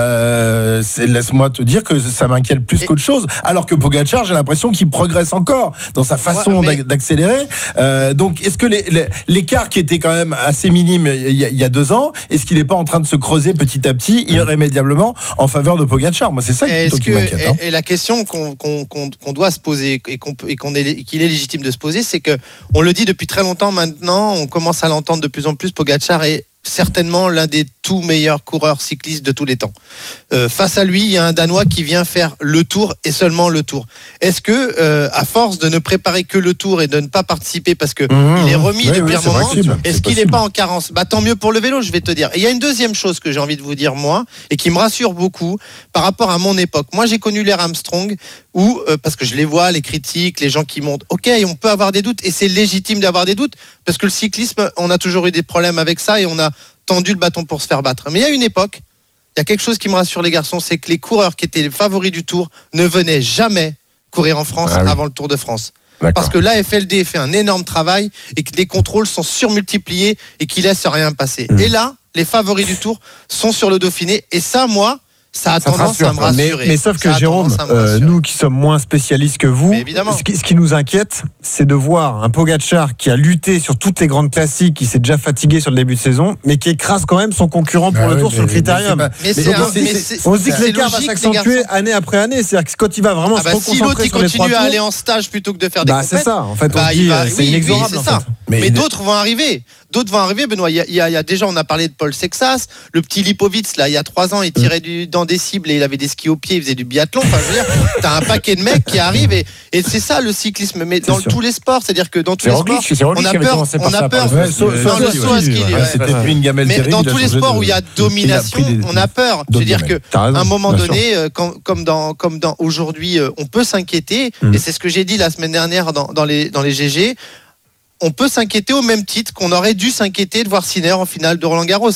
laisse-moi te dire que ça m'inquiète plus qu'autre chose. Alors que Pogačar, j'ai l'impression qu'il progresse encore dans sa façon d'accélérer. Donc, est-ce que l'écart qui était quand même assez minime il y a 2 ans, est-ce qu'il n'est pas en train de se creuser petit à petit, irrémédiablement, en faveur de Pogačar? Moi, c'est ça qui m'inquiète. Et la question qu'on doit se poser et qu'il est légitime de se poser, c'est que on le dit depuis très longtemps maintenant, on commence à l'entendre de plus en plus, Pogačar est certainement l'un des tout meilleurs coureurs cyclistes de tous les temps. Face à lui, il y a un Danois qui vient faire le Tour et seulement le Tour. Est-ce que, à force de ne préparer que le Tour et de ne pas participer parce que il est remis depuis un moment, est-ce qu'il n'est pas en carence? Tant mieux pour le vélo, je vais te dire. Et il y a une deuxième chose que j'ai envie de vous dire, moi, et qui me rassure beaucoup par rapport à mon époque. Moi, j'ai connu l'ère Armstrong où, parce que je les vois, les critiques, les gens qui montent, ok, on peut avoir des doutes et c'est légitime d'avoir des doutes parce que le cyclisme, on a toujours eu des problèmes avec ça et on a tendu le bâton pour se faire battre. Mais il y a une époque, il y a quelque chose qui me rassure les garçons, c'est que les coureurs qui étaient les favoris du Tour ne venaient jamais courir en France avant le Tour de France. D'accord. Parce que l'AFLD fait un énorme travail et que les contrôles sont surmultipliés et qu'ils laissent rien passer. Et là, les favoris du Tour sont sur le Dauphiné et ça, moi, ça a tendance à me rassurer. Mais sauf que Jérôme, nous qui sommes moins spécialistes que vous, ce qui nous inquiète, c'est de voir un Pogačar qui a lutté sur toutes les grandes classiques, qui s'est déjà fatigué sur le début de saison, mais qui écrase quand même son concurrent pour le Tour sur le Critérium. On se dit que l'écart va s'accentuer année après année. C'est-à-dire que quand il va vraiment se reconcentrer sur les 3 tours, si l'autre continue à aller en stage plutôt que de faire des compètes, c'est ça. En fait, on dit c'est inexorable. Mais d'autres vont arriver. Benoît. Il y a déjà, on a parlé de Paul Sexas, le petit Lipovitz, là, il y a 3 ans, il tirait dans des cibles et il avait des skis aux pieds, il faisait du biathlon. Enfin, je veux dire, t'as un paquet de mecs qui arrivent et c'est ça le cyclisme. Mais dans tous les sports, c'est-à-dire que dans tous les sports, on a peur. Dans le saut à ski, mais dans tous les sports où il y a domination, on a peur. C'est-à-dire que à un moment donné, comme dans aujourd'hui, on peut s'inquiéter. Et c'est ce que j'ai dit la semaine dernière dans les GG. On peut s'inquiéter au même titre qu'on aurait dû s'inquiéter de voir Sinner en finale de Roland-Garros.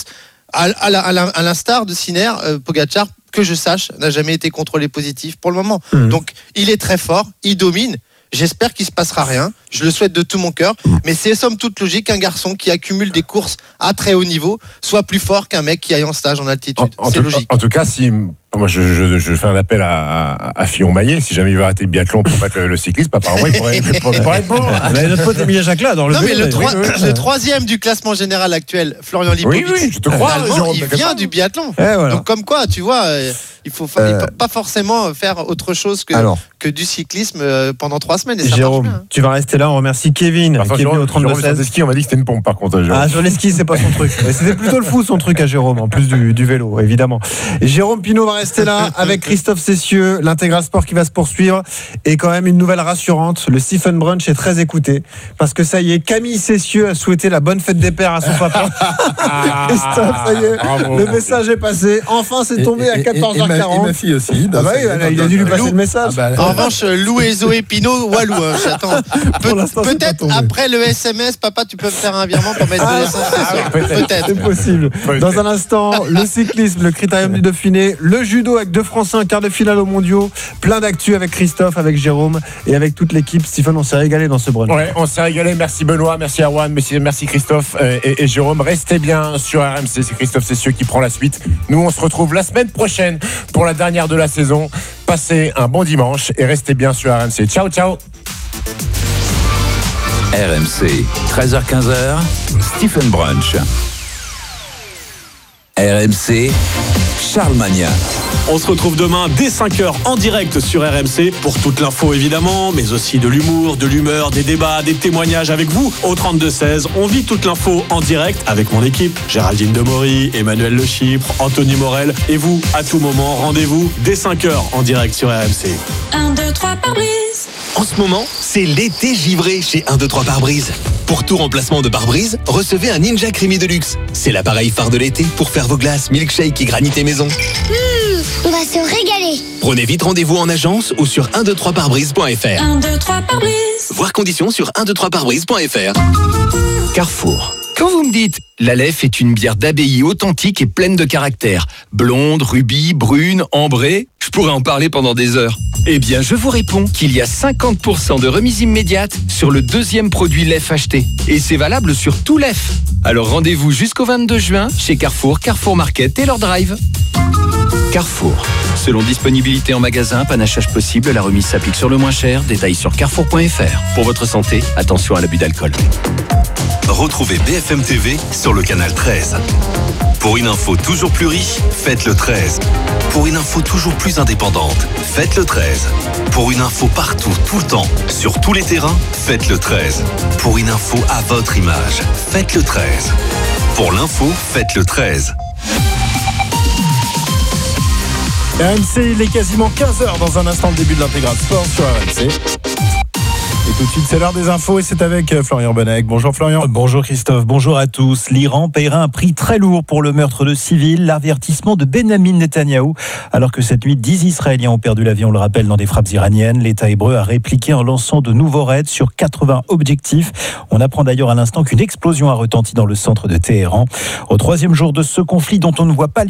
À l'instar de Sinner, Pogačar, que je sache, n'a jamais été contrôlé positif pour le moment. Donc, il est très fort, il domine. J'espère qu'il ne se passera rien. Je le souhaite de tout mon cœur. Mais c'est somme toute logique qu'un garçon qui accumule des courses à très haut niveau soit plus fort qu'un mec qui aille en stage en altitude. C'est logique. En tout cas, si... Moi, je fais un appel à Fillon-Maillet. Si jamais il va arrêter le biathlon pour battre le cyclisme, apparemment, il pourrait être bon. Notre pote Emilia Jacquelin dans le vélo. Le 3e du classement général actuel, Florian Lipovitz. Oui, je te crois. Il vient du biathlon. Donc, comme quoi, tu vois, il faut pas forcément faire autre chose que du cyclisme pendant 3 semaines. Et ça Jérôme, marche bien. Tu vas rester là. On remercie Kevin. Kevin au 32-16. Ski, on m'a dit que c'était une pompe, par contre. Sur les skis, c'est pas son truc. C'était plutôt le foot, son truc à Jérôme, en plus du vélo, évidemment. Et Jérôme Pinault va rester là avec Christophe Cessieux, l'intégral sport qui va se poursuivre et quand même une nouvelle rassurante. Le Stephen Brunch est très écouté parce que ça y est, Camille Cessieux a souhaité la bonne fête des pères à son papa. Christophe, ça y est, le message est passé. Enfin, c'est tombé à 14h40. Et ma fille aussi. Il a dû lui passer le message. En revanche, Lou et Zoé Pinault, Walou. J'attends. Peut-être après le SMS, papa, tu peux me faire un virement pour mettre de l'essence. Peut-être. C'est possible. Dans un instant, le cyclisme, le Critérium du Dauphiné, le judo avec 2 Français en quart de finale aux mondiaux. Plein d'actu avec Christophe, avec Jérôme et avec toute l'équipe. Stephen, on s'est régalé dans ce brunch. Ouais, on s'est régalé. Merci Benoît, merci Erwan, merci Christophe et Jérôme. Restez bien sur RMC. C'est Christophe Cessieux qui prend la suite. Nous, on se retrouve la semaine prochaine pour la dernière de la saison. Passez un bon dimanche et restez bien sur RMC. Ciao, ciao. RMC, 13h-15h, Stephen Brunch. RMC, Charles Magnin. On se retrouve demain dès 5h en direct sur RMC pour toute l'info évidemment, mais aussi de l'humour, de l'humeur, des débats, des témoignages avec vous. Au 32-16, on vit toute l'info en direct avec mon équipe, Géraldine Demory, Emmanuel Le Chypre, Anthony Morel et vous, à tout moment, rendez-vous dès 5h en direct sur RMC. 1, 2, 3 par brise. En ce moment, c'est l'été givré chez 1, 2, 3 pare-brise. Pour tout remplacement de pare-brise, recevez un Ninja Creamy Deluxe. C'est l'appareil phare de l'été pour faire vos glaces, milkshake et granité maison. On va se régaler. Prenez vite rendez-vous en agence ou sur 123parbrise.fr. 1, 2, 3 pare-brise. Voir conditions sur 123parbrise.fr. Carrefour. Quand vous me dites « La Leffe est une bière d'abbaye authentique et pleine de caractère, blonde, rubis, brune, ambrée », je pourrais en parler pendant des heures. Eh bien, je vous réponds qu'il y a 50% de remise immédiate sur le deuxième produit Leffe acheté. Et c'est valable sur tout Leffe. Alors rendez-vous jusqu'au 22 juin chez Carrefour, Carrefour Market et leur drive. Carrefour. Selon disponibilité en magasin, panachage possible, la remise s'applique sur le moins cher. Détails sur carrefour.fr. Pour votre santé, attention à l'abus d'alcool. Retrouvez BFM TV sur le canal 13. Pour une info toujours plus riche, faites le 13. Pour une info toujours plus indépendante, faites le 13. Pour une info partout, tout le temps, sur tous les terrains, faites le 13. Pour une info à votre image, faites le 13. Pour l'info, faites le 13. RMC, il est quasiment 15h dans un instant, le début de l'intégral sport sur RMC. Et tout de suite, c'est l'heure des infos et c'est avec Florian Bonnec. Bonjour Florian. Bonjour Christophe, bonjour à tous. L'Iran paiera un prix très lourd pour le meurtre de civils, l'avertissement de Benyamin Netanyahou. Alors que cette nuit, 10 Israéliens ont perdu la vie, on le rappelle, dans des frappes iraniennes. L'État hébreu a répliqué en lançant de nouveaux raids sur 80 objectifs. On apprend d'ailleurs à l'instant qu'une explosion a retenti dans le centre de Téhéran. Au troisième jour de ce conflit dont on ne voit pas